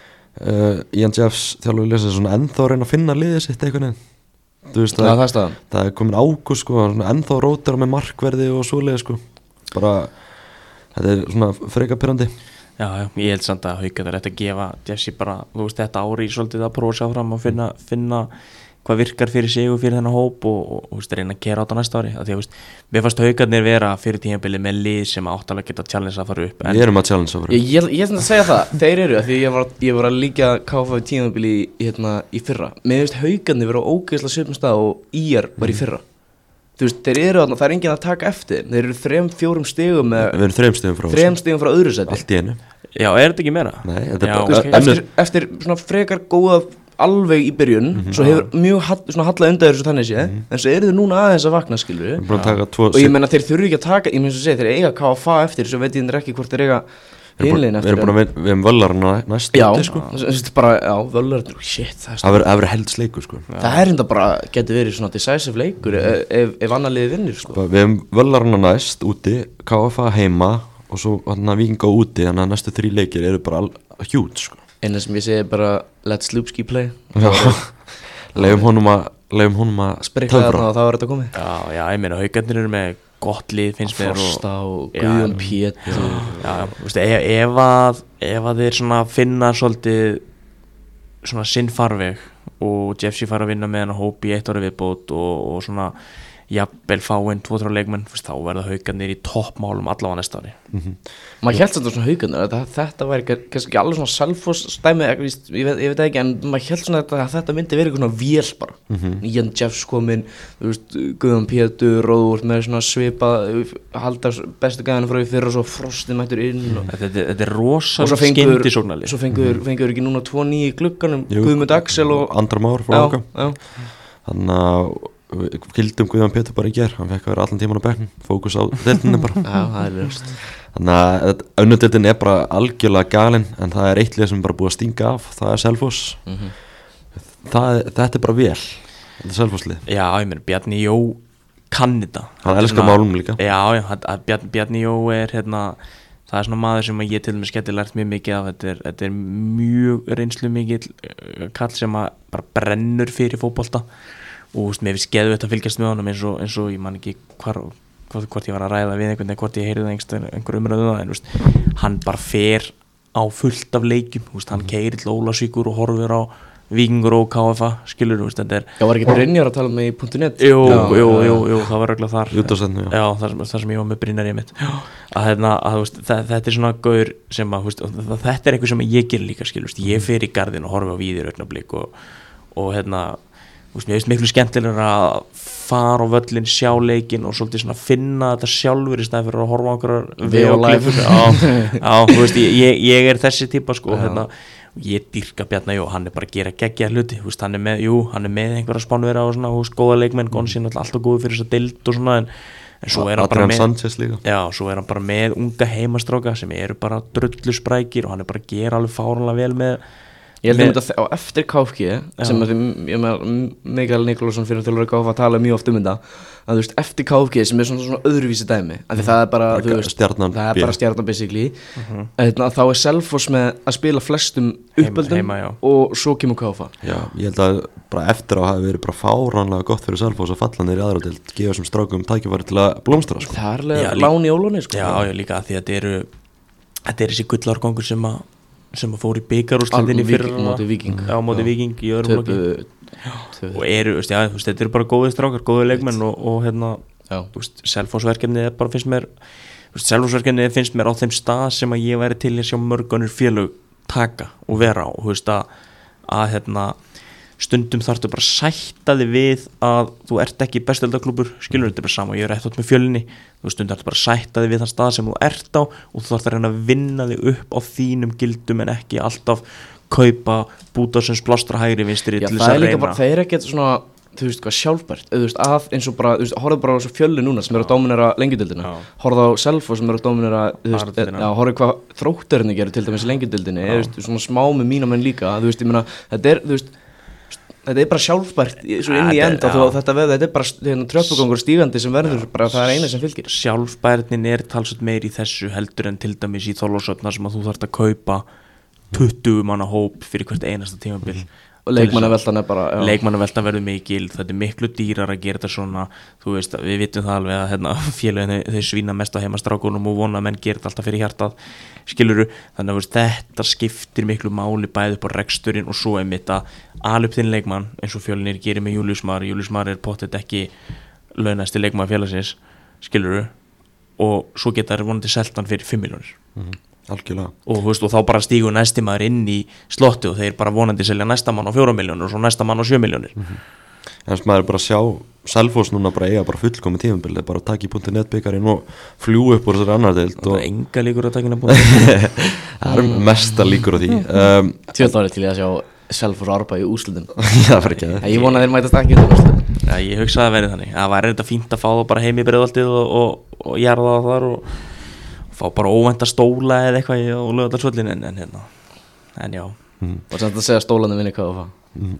Ian Jeffs þjálfur lesa svona ennþá reyna að finna liðið sitt einhvern veginn. Veist, það er komin ágúst sko, ennþá rótar með markverði og svoleið sko. Bara, þetta er svona freka pirrandi. Já, ég held samt að Haukar ætti að gefa Jeffsi bara, þú veist, þetta ári svolítið að prófa sér fram og finna hvað virkar fyrir sig og fyrir þennan hóp og reyna að kera á þetta næsta ári að því að við fannst Haukarnir vera fyrir tímabili með lið sem áttalega geta challenge að fara upp Við erum að challenge að fara upp Ég ætla að segja það, þeir eru að því ég var að líka KFA í tímabili í fyrra Mér finnst Haukarnir vera á ógeðslega svipum stað og IR var í fyrra Þú veist, þeir eru þarna, það er enginn að taka eftir þeir eru 3-4 stigum Við erum 3 stigum frá öðru sæti Allt í einu Já, er þetta ekki meira? Nei, þetta eftir svona frekar góða alveg í byrjun svo hefur mjög hallað undan þessu þannig sé en svo eru þau núna aðeins að vakna skilur og ég menna þeir þurfi ekki að taka ég menn svo segja þeir eiga KFA eftir svo veit ég ekki hvort þeir eiga hinlegin eftir Við erum völlarna næst Já, bara, völlarna, shit Það verður heldsleikur sko Það er enda bara, getur verið svona decisive leikur ef annar liði vinnur sko Við erum völlarna næst úti KFA heima og svo Víkinga úti þannig að næstu 3 leikir eru bara huge sko Einu sem ég segi bara let Slupski play Leifum honum að sprikla þarna og þá er þetta komið Já, ég meina Haukarnir eru með gott lið finnst mér Frosta og Guðjón Pétur ef að þeir svona finna svolítið svona sinn farveg og Jeffsi fara að vinna með hann að hópi í 1 ári viðbót og svona jafnvel fáinn 2-3 leikmenn þá verða Haukarnir í toppmálum allavega næsta ári Maður hélt þetta svona Haukarnir þetta væri kannski ekki alveg svona Selfoss stæmi ég veit ekki en maður hélt svona að þetta myndi verið eitthvað svona vél bara Ian Jeffs kominn Guðjón Pétur Róður með svona svipa halda bestu gæðinu frá í fyrra og svo Frostið mættur inn Þetta er rosalega skyndisóknarlið Svo fengur ekki núna 2 nýi glugganum Guðmund Axel og Andra Már frá Hauka Þannig að við kildum Guðjón Pétur bara í gær hann fekk að vera allan tíman á bekknum fókus á deildinni bara Já, það er ljóst Þannig að önnudildin bara algjörlega galin, en það eitt lið sem bara búið að stinga af, það Selfoss. Þetta bara vel, þetta Selfosslið. Já, ég meina, Bjarni Jó kann þetta. Hann elskar málum líka. Já, Bjarni Jó það svona maður sem ég til dæmis geti lært mjög mikið af. Þetta mjög reynslu mikill kall sem bara brennur fyrir fótbolta, og mér finnst geðveikt að fylgjast með honum eins og ég man ekki hvort ég var að ræða við einhvern veginn, hvort ég heyrði einhver umræðu það, en hann bara fer á fullt af leikjum, hann keyrir til Ólafsvíkur og horfir á Víkingur og KFA, skilur þú, þetta Já, var ekki Brynjar að tala með í .net? Jú, það var örugglega þar. Útvarpsþættinum, já, þar sem ég var með Brynjar í mitt. Þetta svona gaur sem þetta eitthvað sem ég ger líka, skilur, ég fer í garðin og horfi á Víðir augnablik og mér finnst miklu skemmtilegra að fara á völlin, sjá leikinn og svolítið svona finna þetta sjálfur í staði fyrir að horfa á einhverjar ég þessi típa sko, ég dýrka Bjarna Jó, hann bara að gera geggja hluti, hann með einhverja Spánverja og svona, góða leikmenn, Gonsin alltaf góður fyrir þess að deild og svona, en svo hann bara svo hann bara með unga heimastráka sem eru bara drullu sprækir og hann bara að gera alveg fáránlega vel með. Ég held að á eftir KFG sem Mikael Nikolásson fyrir þjálfari KFG tala mjög oft þetta, að eftir KFG sem svona öðruvísi dæmi, af því það bara stjarnan, það bara stjarnan basically, þá Selfoss með að spila flestum uppöldum og svo kemur KFG. Já, ég held að bara eftir á hafi verið bara fáránlega gott fyrir Selfoss að falla niður í aðra deild, gefa sem strákum tækifæri til að blómstra sko. Það lán í ólunni sko. Já, líka því að þetta er þessi gullárgangur sem fór í bikarúrslitin í fyrra móti Víking í öðrum loki og þetta eru bara góðir strákar, góðir leikmenn og Selfossverkefnið bara finnst mér á þeim stað sem að ég væri til að sjá mörg önnur félög taka og vera á, að stundum þarftu bara að sætta þig við að þú ert ekki besteldaklúbur, skilur, þetta bara sama, ég eftir með Fjölni, stundum þarftu bara að sætta þig við þann stað sem þú ert á og þú þarft að reyna að vinna þig upp á þínum gildum en ekki alltaf kaupa Bútarsons blástra hægri vinstri til þess að reyna. Það er ekkert svona, þú veist hvað, sjálfbært, að eins og bara, horfðu bara á þessu Fjölni núna sem eru að dóminera lengjudildina, horfðu á Selfoss sem eru að dóminera, horfðu hvað Þrótturinn gerir til dæmis lengjudildinni, svona smá með mínamenn líka, ég meina, þetta er bara sjálfbært svo inn í enda, þetta er bara tröppugangur stígandi sem verður, bara það er eina sem fylgir. Sjálfbærnin er talsveit meir í þessu heldur en til dæmis í Þorlákshöfn sem að þú þarft að kaupa 20 manna hóp fyrir hvert einasta tímabil. Og leikmannaveltan er bara leikmannaveltan verður mikil, þetta er miklu dýrar að gera þetta svona, þú veist, við vitum það alveg að félögin þau svína mest á heimastrákunum og vona að menn gera þetta alltaf fyrir hjartað, skiluru, þannig að þetta skiptir miklu máli bæði upp á reksturinn og svo einmitt að ala upp þinn leikmann eins og Fjölnir gerir með Júlíus Mar er pottet ekki launasti leikmann félagsins, skiluru, og svo geta þær vonandi selt hann fyrir 5 milljónir. Algjörlega. Og þá bara stígur næsti maður inn í slotti og þeir bara vonandi selja næsta mann á 4 milljónir og svo næsta mann á 7 milljónir. Þannig að maður bara sjá Selfoss núna bara eiga bara fullkomi tímabil, bara að taka í .net bikarinn og fljúa upp úr þessari annar deild og enga líkur að taka inn að það er mesta líkur á því. Tjóðlárið til að sjá Selfoss Árba í úrslitum. Já, fyrir ekki það. Ég vona að þeir mætast ekki í úrslitum. Já, ég hugsaði að verði þannig. Það væri þetta fínt að fá það bara heim í Breiðholtið og jarða það þar og fá bara óvænta stóla eða eitthvað á Laugardalsvöllin en já. Og samt að segja stólanum vinni hvað það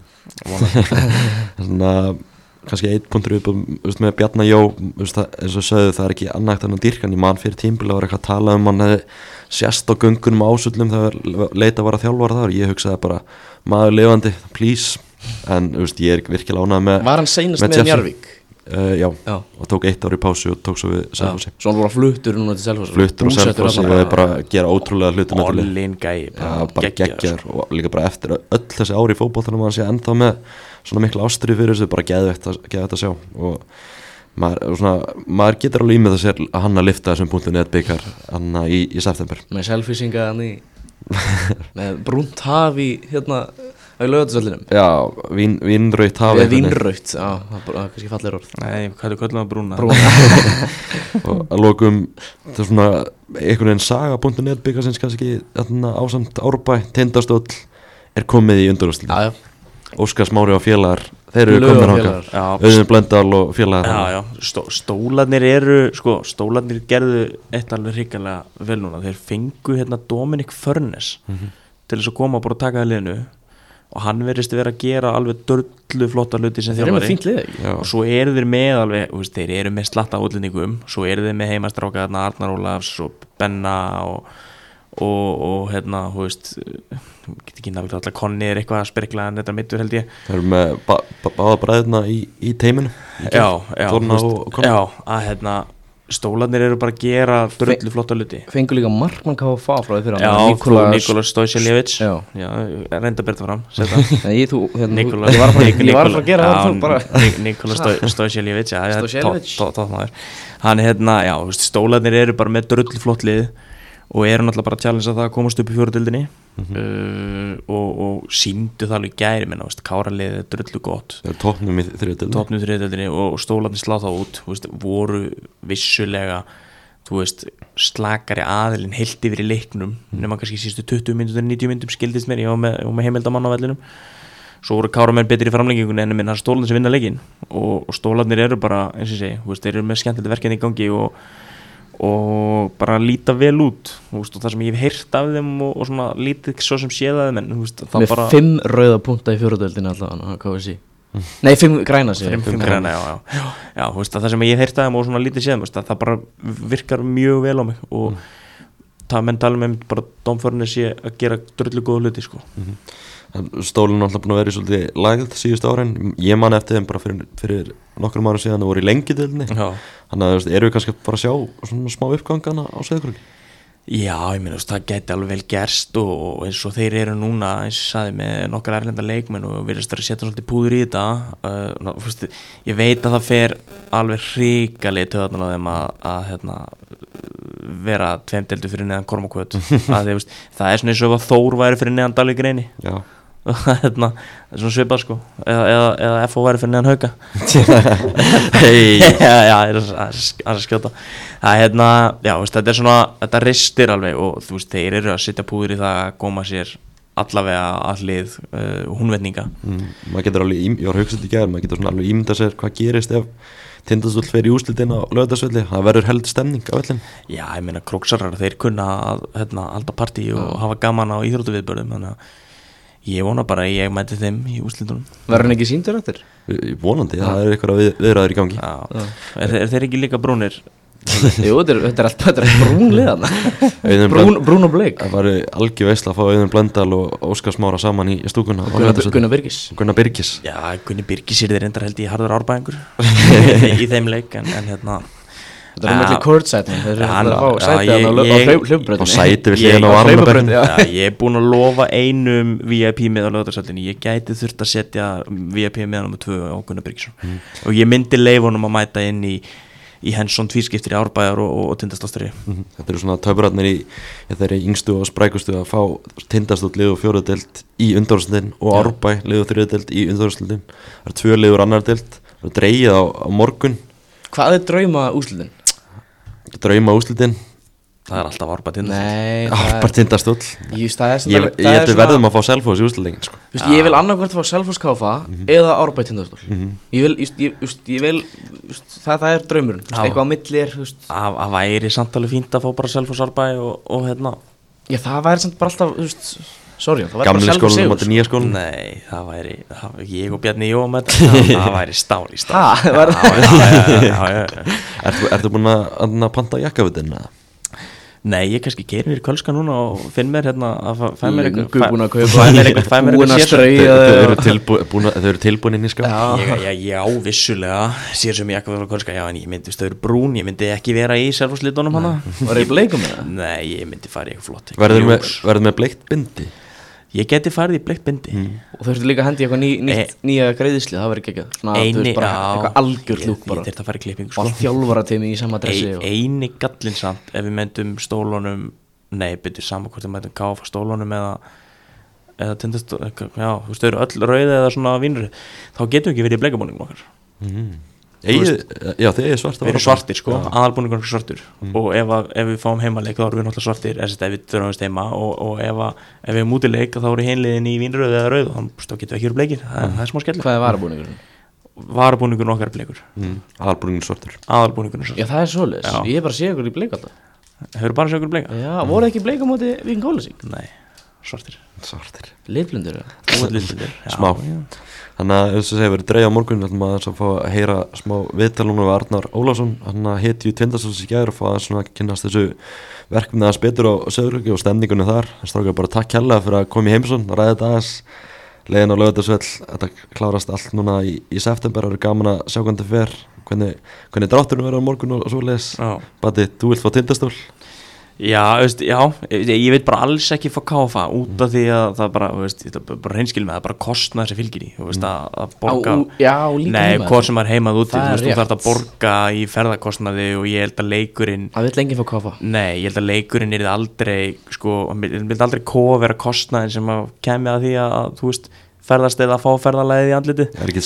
Þannig að kannski 1 punktur upp með Bjarna Jó, eins og sögðu það er ekki annað en að dýrkan, ég man fyrir tímbil var eitthvað að tala hann hefði sést á göngunum ásullum þegar leita var að þjálfara þar, ég hugsaði bara maður lifandi, please, en ég er virkilega ánægð með. Var hann seinast með Njarðvík? Já, og tók 1 ár í pásu og tók svo við Selfossi. Svo hann voru að fluttur núna til Selfossi? Fluttur og Selfossi og það bara gera ótrúlega hluti með til. Allin gæi, bara geggjar og líka bara eftir öll þessi ári í fótboltanum að hann sé ennþá með svona mikla ástríðu fyrir þessu, bara geðveikt að sjá og maður getur alveg ímyndað sér að hann að lifta þessum .net bikar hann í september. Með selfisinga hann með brúnt haf í í Laugardalsvellinum. Já, vínrautt hafi. Vínrautt, já, það er kannski fallegur orð. Nei, hvað köllum það brúna? Og að lokum, það er svona einhvern veginn saga.net byggasins kannski ásamt Árbæ, Tindastóll er komið í undanúrslitin. Já. Óskar Smári og félagar þeir eru Lög og komin félagar. okkar Auðun Blöndal og félagar Já, stólarnir eru stólarnir gerðu eitt alveg hrikalega vel núna, þeir fengu hérna Dominic Furness til þess að koma bara og taka það liðinu og hann verðist vera að gera alveg dörlu flotta hluti sem Þeir eru með þjálfari fínt lið ekki? Já. og svo eru þeir með alveg, þeir eru með slatta útlendingum, svo eru þeir með heimastráka þarna Arnar Ólafs og Benna og hérna, get ekki nefnilega alltaf Konni er eitthvað að sperkla en þetta mittur held ég Þeir eru með báða bræðina í teiminu Þorna og Konni já, að hérna stólarnir eru bara að gera drullu flotta hluti Fengu líka markmann KFA frá því fyrir Já, Nikolas Stojceljevich Já. reynda að berða fram Nei, þú, Nikolas ég var að fara að gera það þú bara Nikolas Stojceljevich Stojceljevich. hann hérna, já, stólarnir eru bara með drullu flott lið og eru náttúrulega bara að challenge að það að komast upp í fjóruðildinni og sýndu það alveg gæri minna, Káralið er drullu gott Þeir eru toppnum í þriðjöldinni og stólarnir slá það út voru vissulega slakari aðilinn heilt yfir í leiknum nema kannski sístu 20 mínútur 90 mínútur skildist mér, ég var með heimildamann á vellinum svo voru Káramenn betri í framlengingunni en það er stólarnir sem vinna leikin og stólarnir eru bara, eins og ég segi, þeir eru með skemmtilegt verkefni í gangi og bara líta vel út og það sem ég hef heyrt af þeim og svona lítið svo sem séðaði menn með bara 5 rauða punta í fjóruðöldinni alltaf, hvað var þessi? Nei, 5 græna sér 5 græna, já, það sem ég hef heyrt af þeim og svona lítið séðum, það bara virkar mjög vel á mig og það menn tala með bara Dómförnir sé að gera drullu góða hluti Stólinn er alltaf búin að vera í svolítið lagð síðustu árin, ég man eftir þeim bara fyrir nokkrum árum síðan og voru í lengjudöldinni þannig að eru við kannski bara að sjá svona smá uppgangana á Sauðárkróki? Já, ég meina það geti alveg vel gerst og eins og þeir eru núna eins og sagði með nokkar erlenda leikmenn og virðist að setja svolítið púður í þetta ég veit að það fer alveg hrikalið töðan á þeim að vera 2 deildur fyrir neðan Kormákvöt það er svona eins og ef Þór væri fyrir neðan Dalvík Reyni Já það er svona svipað eða FO væri fyrir neðan Hauka já, það er skjóta þetta er svona, þetta ristir alveg og þeir eru að setja púður í það að koma sér allavega allið húnvetninga maður getur alveg, ég var hugsað í gær maður getur svona alveg ímyndað sér hvað gerist ef Tindastóll fer í úrslitin á Laugardalsvelli það verður held stemning á vellin Já, ég meina króksarar, þeir kunna að halda partí og hafa gaman á íþróttaviðburðum þannig að ég vona bara að ég mæti þeim í úrslitunum Verður hann ekki sýndur eftir? Vonandi, það er eitthvað viðræður í gangi Er þeir ekki líka brúnir? Jú, þetta er alltaf brúnliðan Brún og bleik Það var algjör veisla að fá Auðun Blöndal og Óskar Smára saman í stúkuna Gunnar Birgis Já, Gunni Birgis er þeir reyndar held í harður árbæðingur í þeim leik en hérna Það er með courtside þeir eru að fá sæti á hljófbröðinni og sæti við hliðina á Arnarberg Ég er búin að lofa einum VIP með á Laugardalsvellinum ég gæti þurft að setja VIP með nr. 2 á Gunnar Birgisson og ég myndi leyfa honum að mæta inn í Hensson tvískiptir í Árbæjar og Tindastóllstöri Þetta eru svona töfratnir í þeirri yngstu og sprækustu að fá Tindastóll liðu fjóruðdeild í undanúrslitin og Árbæ liðu þriðjudeild í undanúrslitin það eru 2 liður annar deild það er dregið á morgun Hvað er drauma úrslitin? Drauma úrslitin Það er alltaf Árbæ Tindastóll Nei, Árbæ Tindastóll Ég ætti verðum að fá Selfoss í úrslitin Ég vil annarkvært fá Selfoss KFA eða Árbæ Tindastóll Ég vil það er draumurinn eitthvað á milli er Það væri samt alveg fínt að fá bara Selfoss Árbæ og hérna Já, það væri samt bara alltaf Sorry, það væri Gamli bara Selfoss skólinn og nýja skólinn Nei, það væri ég og Bjarni Jó með þetta það væri stál í stál Ertu búin að panta jakkafutin? Nei, ég kannski keyri mér í Kölska núna og finn mér hérna að fæ mér eitthvað Þau eru tilbúin inn í skáp Ég á vissulega sér sem jakka frá Kölska já, en ég myndi, þau eru brún, ég myndi ekki vera í Selfosslitunum hana Var ég bleikum með það? Nei, ég myndi fara í eitthvað flott Verður með bleikt bindi? Ég geti farið í bleikt bindi Og þau ertu líka að hendi eitthvað nýja greiðisli það verður ekki eitthvað algjör lúk bara Ég þurft að fara í klippingu og þjálfarateimi í sama dressi Eini gallinn samt ef við myndum stólunum byrju saman hvort við myndum KFA stólunum eða Tindastóll já, þú veist, þau eru öll rauð eða svona vínrauð þá getum við ekki verið í bleikabúningum okkar Já, þið er svart. Við erum svartir sko, aðalbúningur er svartur og ef við fáum heimaleik þá erum við náttúrulega svartir ef við þurfumst heima og ef við erum útileik þá eru hinliðin í vínröð eða rauð og þá getum við ekki verið bleikir, það er smá skell. Hvað er varabúningurinn? Varabúningurinn okkar er bleikur. Aðalbúningurinn svartur. Já, það er svoleiðis, ég bara sé ykkur í bleik alltaf. Hefur bara séð ykkur bleika? Já, voru ekki bleika móti Víking Ólafsvík? Nei, svartir. Litblindur? Smá. Þannig að þess að segja verið dreigja á morgun, við ætlum að fá að heyra smá viðtal núna við Arnar Ólafsson, hann hiti Tindastóls í gær og fá að svona kynnast þessu verkefni aðeins betur á Sauðárkróki og stemningunni þar. Strákar, bara takk kærlega fyrir að koma í heimsón og ræða þetta aðeins. Leiðin á Laugardalsvöll, þetta klárast allt núna í september, það eru gaman að sjá hvernig það fer, hvernig drátturinn verður á morgun og svoleiðis. Bati, þú vilt fá Tindastól? Já, ég veit bara alls ekki fá KFA út af því að það bara reynskil með það bara kostna þessi fylgir í að borga hvað sem er heimað úti þú þarf að borga í ferðarkostnaði og ég held að leikurinn Það vil lengi fá KFA Nei, ég held að leikurinn er aldrei myndi aldrei vera kostnaðin sem að kemja að því að þú veist ferðast eða að fá ferðarlæðið í andliti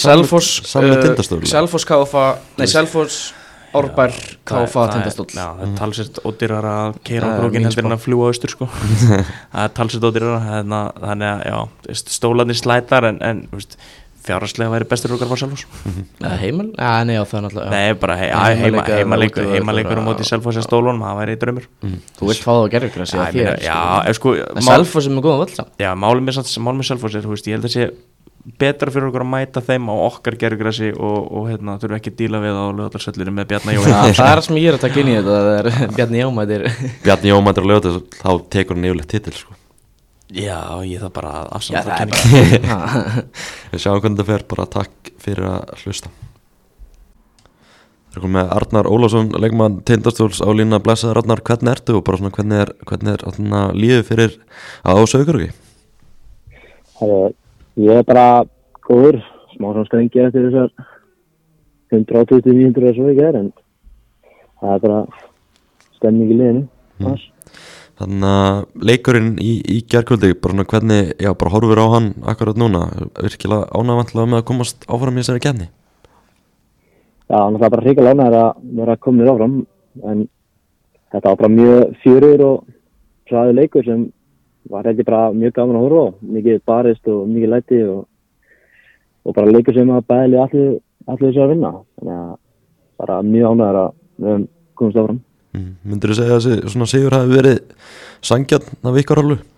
Selfoss KFA Nei, Selfoss Árbær, KFA, Tindastóll það er talsett ódýrar að keyra á krókin heldur en að fljúa austur sko það er talsett ódýrar þannig að já, stólarnir slætar en fjárhagslega væri bestur okkar var Selfoss Heimal? Já, nei, það er náttúrulega Nei, bara heimaleikur á móti Selfoss að stólunum, það væri draumur Þú vilt fá það að gerðugrassi að þér Já, sko Selfoss er með góðan völl Já, málum með Selfoss er, ég held að sé betra fyrir okkur að mæta þeim á okkar gerðugrassi og þurfum ekki að díla við á Laugardalsvellinum með Bjarni Jó Það er sem ég er að taka inn í þetta það er Bjarni Jó mætir Bjarni Jó mætir á Laugardalsvöll þá tekur hann yfirleitt titil sko. Já, ég þarf bara að afsanna það kenninga Við sjáum hvernig það fer, bara takk fyrir að hlusta Það er komið með Arnar Ólafsson leikmann Tindastóls á línuna blessaður Arnar, hvernig ertu og bara svona hvernig er lífið fyrir á Sauðárkróki Ég er bara góður, smá svona strengi eftir þessar 120-900 svo ekki en það er bara stemning í liðinu. Þannig að leikurinn í gærkvöldi, bara svona hvernig, bara horfur á hann akkurat núna, virkilega ánægðanlega með að komast áfram í þessari keppni? Já, það er bara hrikalega ánægður að vera komin áfram, en þetta var bara mjög fjörur og hraður leikur sem var ekki bara mjög gaman að horfa á, mikið barist og mikið læti og bara leikur sem að bæli allir þessu að vinna, þannig að bara mjög ánægður að við höfum komast áfram. Myndirðu segja að þessi svona sigur hafi verið sanngjarn af ykkar hálfu?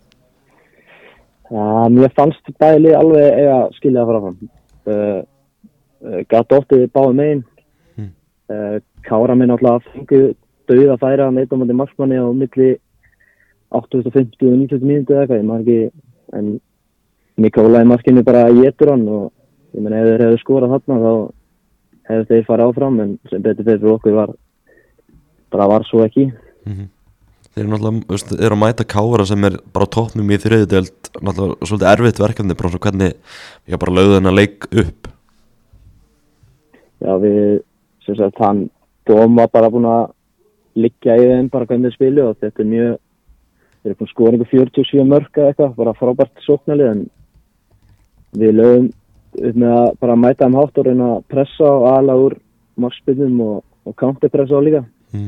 Mér fannst bæli alveg eiga skilja að fara fram. Gat óttið báðum megin. Kára minn alltaf fengu dauða færa með eitt á móti markmanni á milli 850 og 90 mínútu eða eitthvað, ég maður ekki, en Mikaela í markinu bara étur hann og ég meina ef þeir hefðu skorað þarna þá hefðu þeir farið áfram en sem betur fyrir okkur var svo ekki. Þeir eru náttúrulega, þeir eru að mæta Kára sem er bara á toppnum í þriðju deild, náttúrulega svolítið erfitt verkefni, bara svona hvernig bara lögðu þennan leik upp. Já, við, sem sagt, hann Dóm var bara búin að liggja í þeim bara hvernig þeir spilu og þetta er mjög Þeir eru búin að skora einhver 47 mörk eða eitthvað, bara frábært sóknarlið en við lögum upp með að bara mæta þeim hátt og reyna að pressa og ala úr markspyrnum og counterpressa á líka.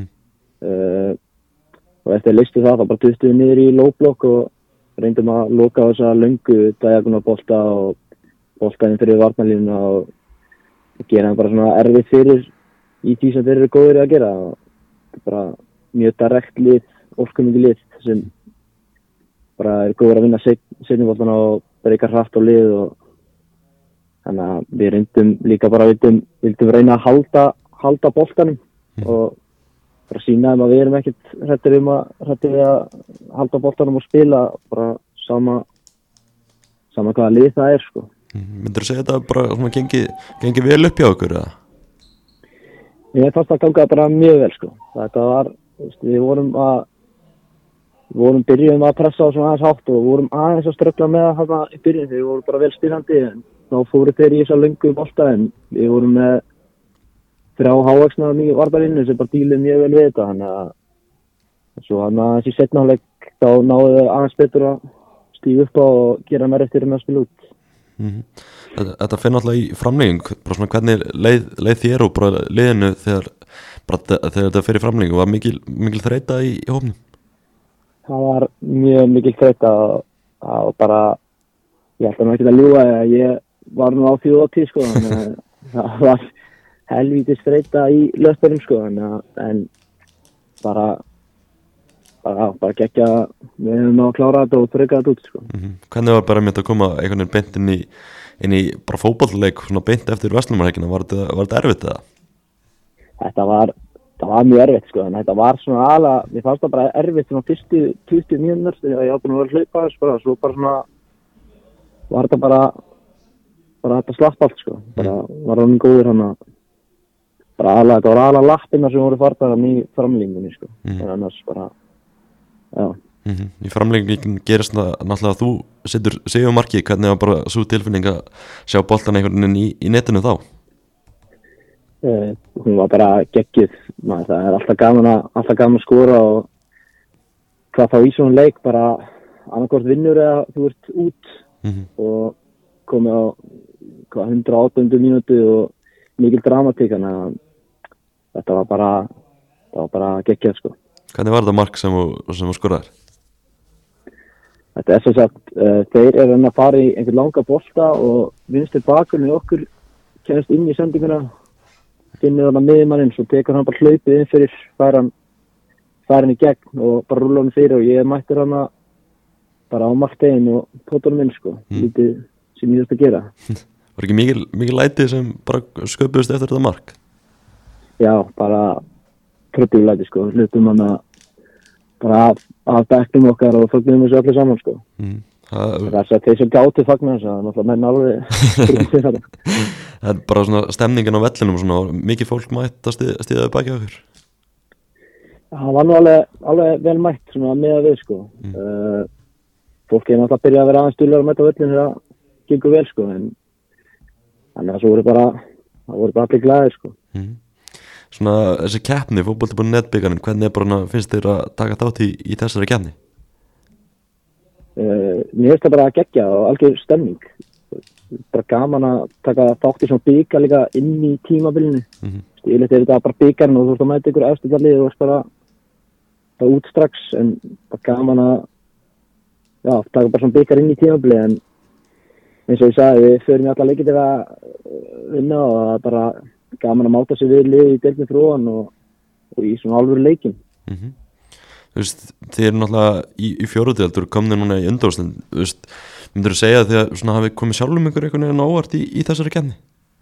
Og eftir listu það bara duttum við niður í lowblock og reyndum að loka á þessa löngu diagonalbolta og boltaðinn fyrir varnarlínuna og gera hann bara svona erfitt fyrir í því sem þeir eru góðir að gera. Og bara mjög direkt lið, orkumikið lið sem bara er góður að vinna seinniboltana og breyka hratt á lið og þannig að við reyndum líka bara vildum reyna að halda boltanum og bara sýna þeim að við erum ekkert hræddir við að halda boltanum og spila bara sama hvaða lið það er sko. Myndirðu segja þetta bara svona gengi vel upp hjá okkur eða? Ég fannst að ganga bara mjög vel sko. Þetta var, við byrjuðum að pressa á svona aðeins hátt og vorum aðeins að ströggla með það í byrjun þegar við vorum bara vel spilandi en þá fóru þeir í þessa löngu bolta en við vorum með 3 hávaxna mikið varnarlínu sem bara díluðu mjög vel við þetta þannig að svo hann að þessi seinni hálfleik þá náðu aðeins betur að stíga upp á og gera meira eftir að spila út. Þetta fyrir náttúrulega í framlenging, bara svona hvernig leið þér og bara liðinu þegar þetta fyrir framlenging, var mikil þreyta í hópnum? Það var mjög mikil þreyta og bara, ég ætla nú ekki að ljúga að ég var nú á 4 sko, þannig að það var helvítis þreyta í löpunum sko, en bara geggja, við hefum að klára þetta og trygga þetta út sko. Hvernig var bara með þetta að koma einhvern veginn beint inn í bara fótboltaleik svona beint eftir Vestlumarhelgina, var þetta erfitt eða? Þetta var mjög erfitt sko, en þetta var svona alveg, mér fannst það bara erfitt svona fyrstu 20 mínútur þegar ég var búin að vera að hlaupa sko, svo bara svona var þetta bara þetta slapp allt sko, bara var hann góður hann að bara alveg, þetta var alveg lappina sem voru fartaðan í framlengingunni sko, en annars bara, já. Í framlengingin gerist það náttúrulega að þú setur sigurmarkið, hvernig var bara svo tilfinning að sjá boltan einhvern veginn í netinu þá? Hún var bara geggjuð, það er alltaf gaman að skora og hvað þá í svona leik bara annarkvort vinnur eða þú ert út og komið á 180 mínútu og mikil dramatík, þannig að þetta var bara geggjað sko. Hvernig var þetta mark sem þú skoraðir? Þetta er sem sagt, þeir eru að fara í einhvern langa bolta og vinstri bakurinn í okkur kemst inn í sendinguna, finnir þarna miðjumanninn, svo tekur hann bara hlaupið inn fyrir, fær hann í gegn og bara rúlar hann fyrir og ég mættir hann bara á marktegin og tóttunum inn sko, lítið sem ég þurfti að gera. Var ekki mikil læti sem bara sköpuðist eftir þetta mark? Já, bara tröflug læti sko, hlutum hann bara af bekknum okkar og fögnum þessu öllu saman sko. Það er þeir sem gátu fagnar þess að náttúrulega menn alveg Það er bara svona stemningin á vellinum svona, mikið fólk mætt að stíða baki okkur. Það var nú alveg vel mætt svona með að við sko. Fólk er náttúrulega að byrja að vera aðeins duglegar að mæta á vellinu þegar það gengur vel sko, en þannig að það voru bara allir glaðir sko. Svona þessi keppni, Fótbolti.net bikarinn, hvernig finnst þér að taka þátt í þessari keppni? Mér finnst það bara að geggja og algjör stemning, bara gaman að taka þátt í svona bikar líka inn í tímabilinu. Stílegt er þetta bara bikarinn og þú ert að mæta ykkur eftirfallið og bara út strax, en bara gaman að taka bara svona bikar inn í tímabilið, en eins og ég sagði, við förum í alla leiki til að vinna og það er bara gaman að máta sig við liði í deildinni fyrir ofan og í svona alvöru leikin. Þú veist, þið eru náttúrulega í fjóruðdeldur komnir núna í undanúrslit, þú veist, myndirðu segja að þið svona hafi komið sjálfum ykkur einhvern veginn óvart í þessari keppni?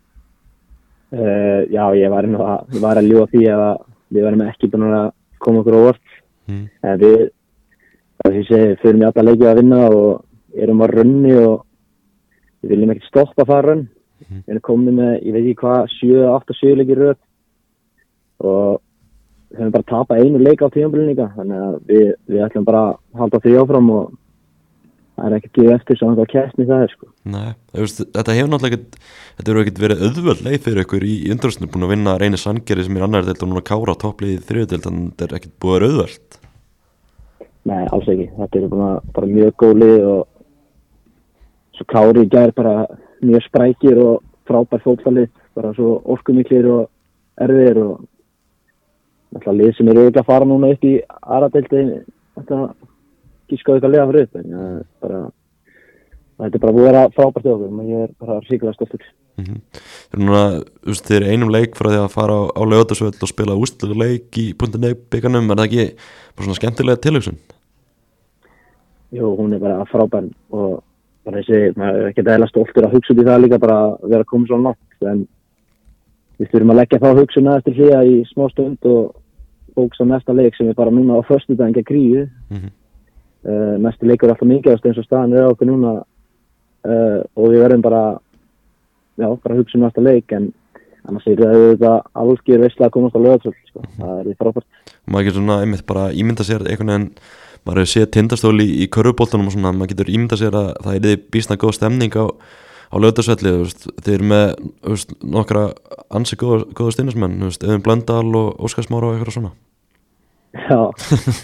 Já, ég var að ljúga því að við varum ekki búin að koma okkur óvart, en við, það ég segi, förum í alla leiki að vinna og erum á rönni og við viljum ekki stoppa það rönn. Við erum komin með, ég veit ekki hvað, 7-8 leiki röð og við höfum bara tapað einu leik á tímabilinu líka, þannig að við ætlum bara að halda því áfram og það er ekkert gefið eftir svo að keppni það er sko. Nei, þetta hefur náttúrulega ekkert verið auðvöld leið fyrir ykkur í undanúrslitum, búin að vinna Reyni Sandgerði sem er annar deild og núna Kára á toppliði í þriðju deild, þannig að þetta er ekkert búið að vera auðvöld. Nei, alls ekki, þetta er bara mjög góð lið og svo Kári í gær bara mjög sprækir og frábær fótboltalið, bara svo orkumiklir og erfiðir og náttúrulega lið sem eru auðvitað að fara núna upp í aðradeildi, þetta gíska auðvitað liða fyrir upp, en þetta er bara búið að vera frábært í okkur, og ég er bara ríkulega stoltur. Þeir eru núna, þið eru einum leik frá því að fara á Laugardalsvöll og spila úrslitaleik í .net bikarnum, er það ekki bara svona skemmtilega tilhugsun? Jú, hún er bara frábær og bara þessi, maður er ekki eðla stoltur að hugsa út í það líka, bara að vera komið svona langt, en við þurfum að leggja þá hugsun eftir hliða í smá stund og fókusa næsta leik sem er bara núna á föstudaginn gegn Kríu. Næsti leikur er alltaf mikilvægast eins og staðan er á okkur núna og við verðum bara hugsa næsta leik, en annars er þetta algjör veisla að komast á Laugardalsvöll sko. Það er frábært. Maður getur svona einmitt bara ímynda sér einhvern veginn, maður hefur séð Tindastóli í körfuboltanum og svona, maður getur ímynda sér að það er býsna góð stemning á Laugardalsvelli, þeir eru með nokkra ansi góða steinismenn, Eðun Blöndal og Óskar Smára og eitthvað svona. Já,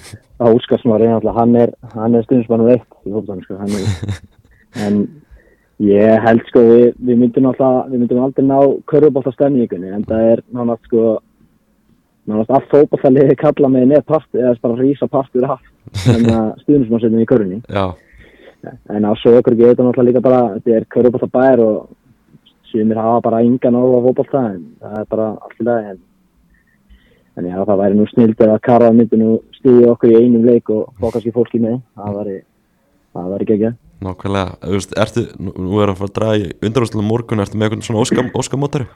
Óskar Smára hann er steinismenn og eitt í fótboltanum sko, en Ég held sko við myndum aldrei ná körfuboltastemningunni en það nánast allt fótboltaliðið kalla með netpart eða bara rísa partur haft þannig að stuðningsmannsveitin í körfunni. Já. En á Sauðárkróki er þetta náttúrulega líka bara þetta körfuboltabær og sumir hafa bara engan áhuga á fótbolta en það bara allt í lagi en já, það væri nú snillt ef að Karvar myndi nú stíga okkur í einum leik og fá kannski fólki með. Það væri geggjað. Nákvæmlega, þú veist, nú að fara að draga í undanúrslitum morgun, ertu með eitthvað svona óskamótari?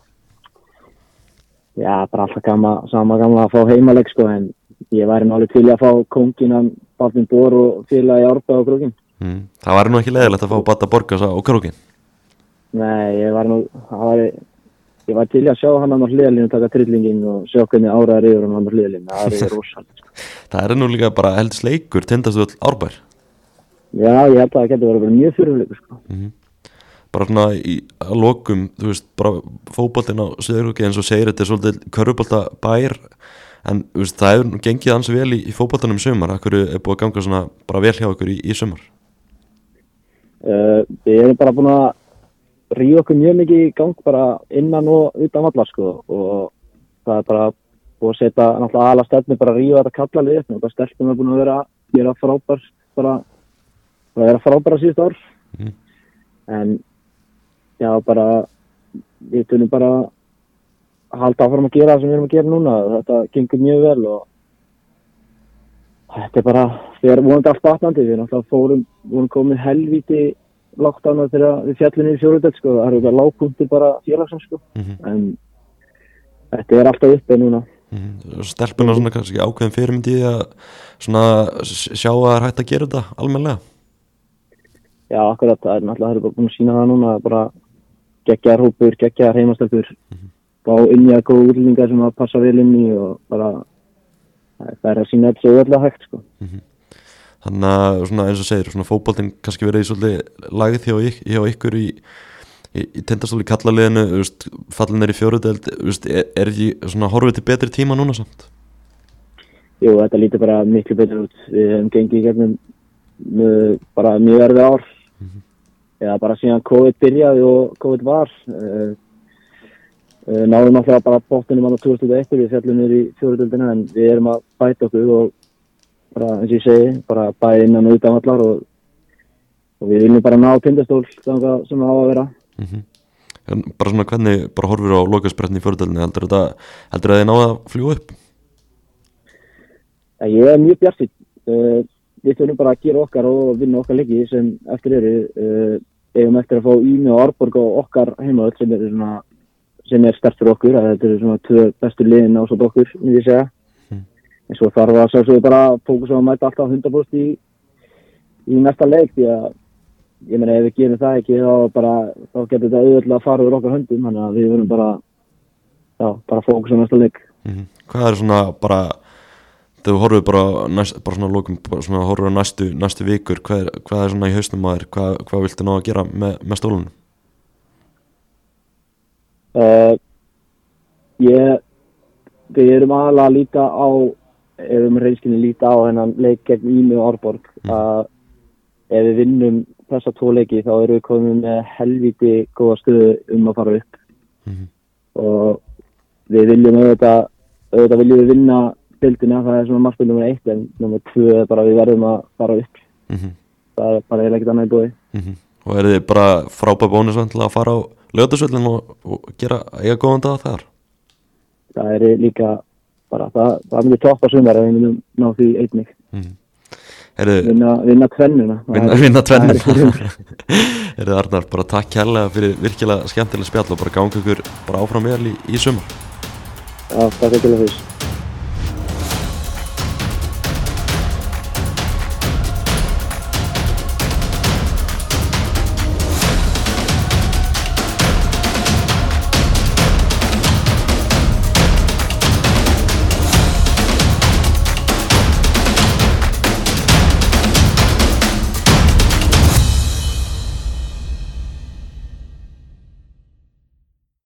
Já, bara alltaf sama gamla að fá heimaleik sko, en ég væri nú alveg til að fá kónginan Baldvin Bor og félagi Árba á Krókin. Það væri nú ekki leiðilegt að fá Badda Borgars á Krókin? Nei, ég var til að sjá hann á hliðalínu taka trillingin og sjá hvernig áraðar yfir hann á hliðalínu. Það rosalega. Það nú líka bara heldur sleikur, Tindastóll Árbær. Já, ég held að það getur verið mjög fyrirleikur sko. Bara svona að lokum, þú veist, bara fótboltinn á Sauðárkróki eins og segir þetta svolítið körfuboltabær en þú veist, það hefur gengið ansi vel í fótboltanum í sumar. Akkur búið að ganga svona bara vel hjá okkur í sumar? Við erum bara búin að ríða okkur mjög mikið í gang bara innan og utan vallar sko og það bara búið að setja náttúrulega aðla stefnu bara að ríða þetta kalla liðið og það stelpum er búin að gera frábæra síðust ár en já bara við tunum bara að halda áfram að gera það sem við erum að gera núna þetta gengur mjög vel og þetta bara við erum vonandi allt batnandi við náttúrulega vorum komið helvíti lágt ána þegar við fjallum í fjórudelt sko, það eru lágpunktir bara félagsins sko, en þetta alltaf uppi núna. Stelpuna svona kannski ákveðin fyrirmyndi að svona sjá að það hægt að gera þetta almennilega? Já, akkurat, það náttúrulega það bara búin að sína það núna, bara geggjaðar hópur, geggjaðar heimastelpur, fá inn í að góða útlendingar sem að passa vel inn í og bara það að sína þetta svo öll að hægt sko. Þannig að svona eins og segir, svona fótboltinn kannski verið svolítið lagið hjá ykkur í Tindastóli kallaliðinu, fallin í fjórudeild, ekki svona horfið til betri tíma núna samt? Jú, þetta lítur bara miklu betur út. Við hefum gengið í gegnum bara mjög erfið ár. Eða bara síðan COVID byrjaði og COVID var. Náðum alltaf bara botninum á 2001, við fjallum niður í fjórudeildina en við erum að bæta okkur og bara eins og ég segi, bara bæði innan og utan vallar og við viljum bara ná Tindastól sem það á að vera. Bara svona hvernig bara horfir á lokasprettin í fjórdeildinni, heldur að þið náðu að fljúga upp? Ja, ég mjög bjartsýnn. Við þurfum bara að gera okkar og vinna okkar leiki sem eftir eigum eftir að fá Ími og Árborg og okkar heimavöll sem sterkt fyrir okkur, að þetta svona 2 bestu liðin á svo okkur, myndi ég segja. En svo þarf að sjálfsögðu bara fókus á að mæta alltaf 100% í næsta leik því að ég meina ef við gerum það ekki þá getur þetta auðvitað að fara úr okkar höndum þannig að við verðum bara fókus á næsta leik. Hvað svona bara þegar þú horfir bara svona lókum svona horfir á næstu vikur hvað svona í hausnum að þér hvað viltu ná að gera með stólunum? Við erum aðalega að líta á hennan leik gegn Ími og Árborg að ef við vinnum þessa 2 leiki þá erum við komin með helvíti góða stöðu að fara upp og við viljum auðvitað viljum við vinna deildina, það er svona markmið nummer 1 en nummer 2 er bara við verðum að fara upp það er bara ekkert annað í boði. Og þið bara frábær bónus að fara á Laugardalsvöllinn og eiga góðan dag þar? Það er líka bara, það myndi toppa sumar ef við myndum ná því einnig. Vinna tvennuna. Vinna tvennuna. Arnar, bara takk kærlega fyrir virkilega skemmtilega spjall og bara gangi ykkur bara áfram vel í sumar. Já, takk fyrir.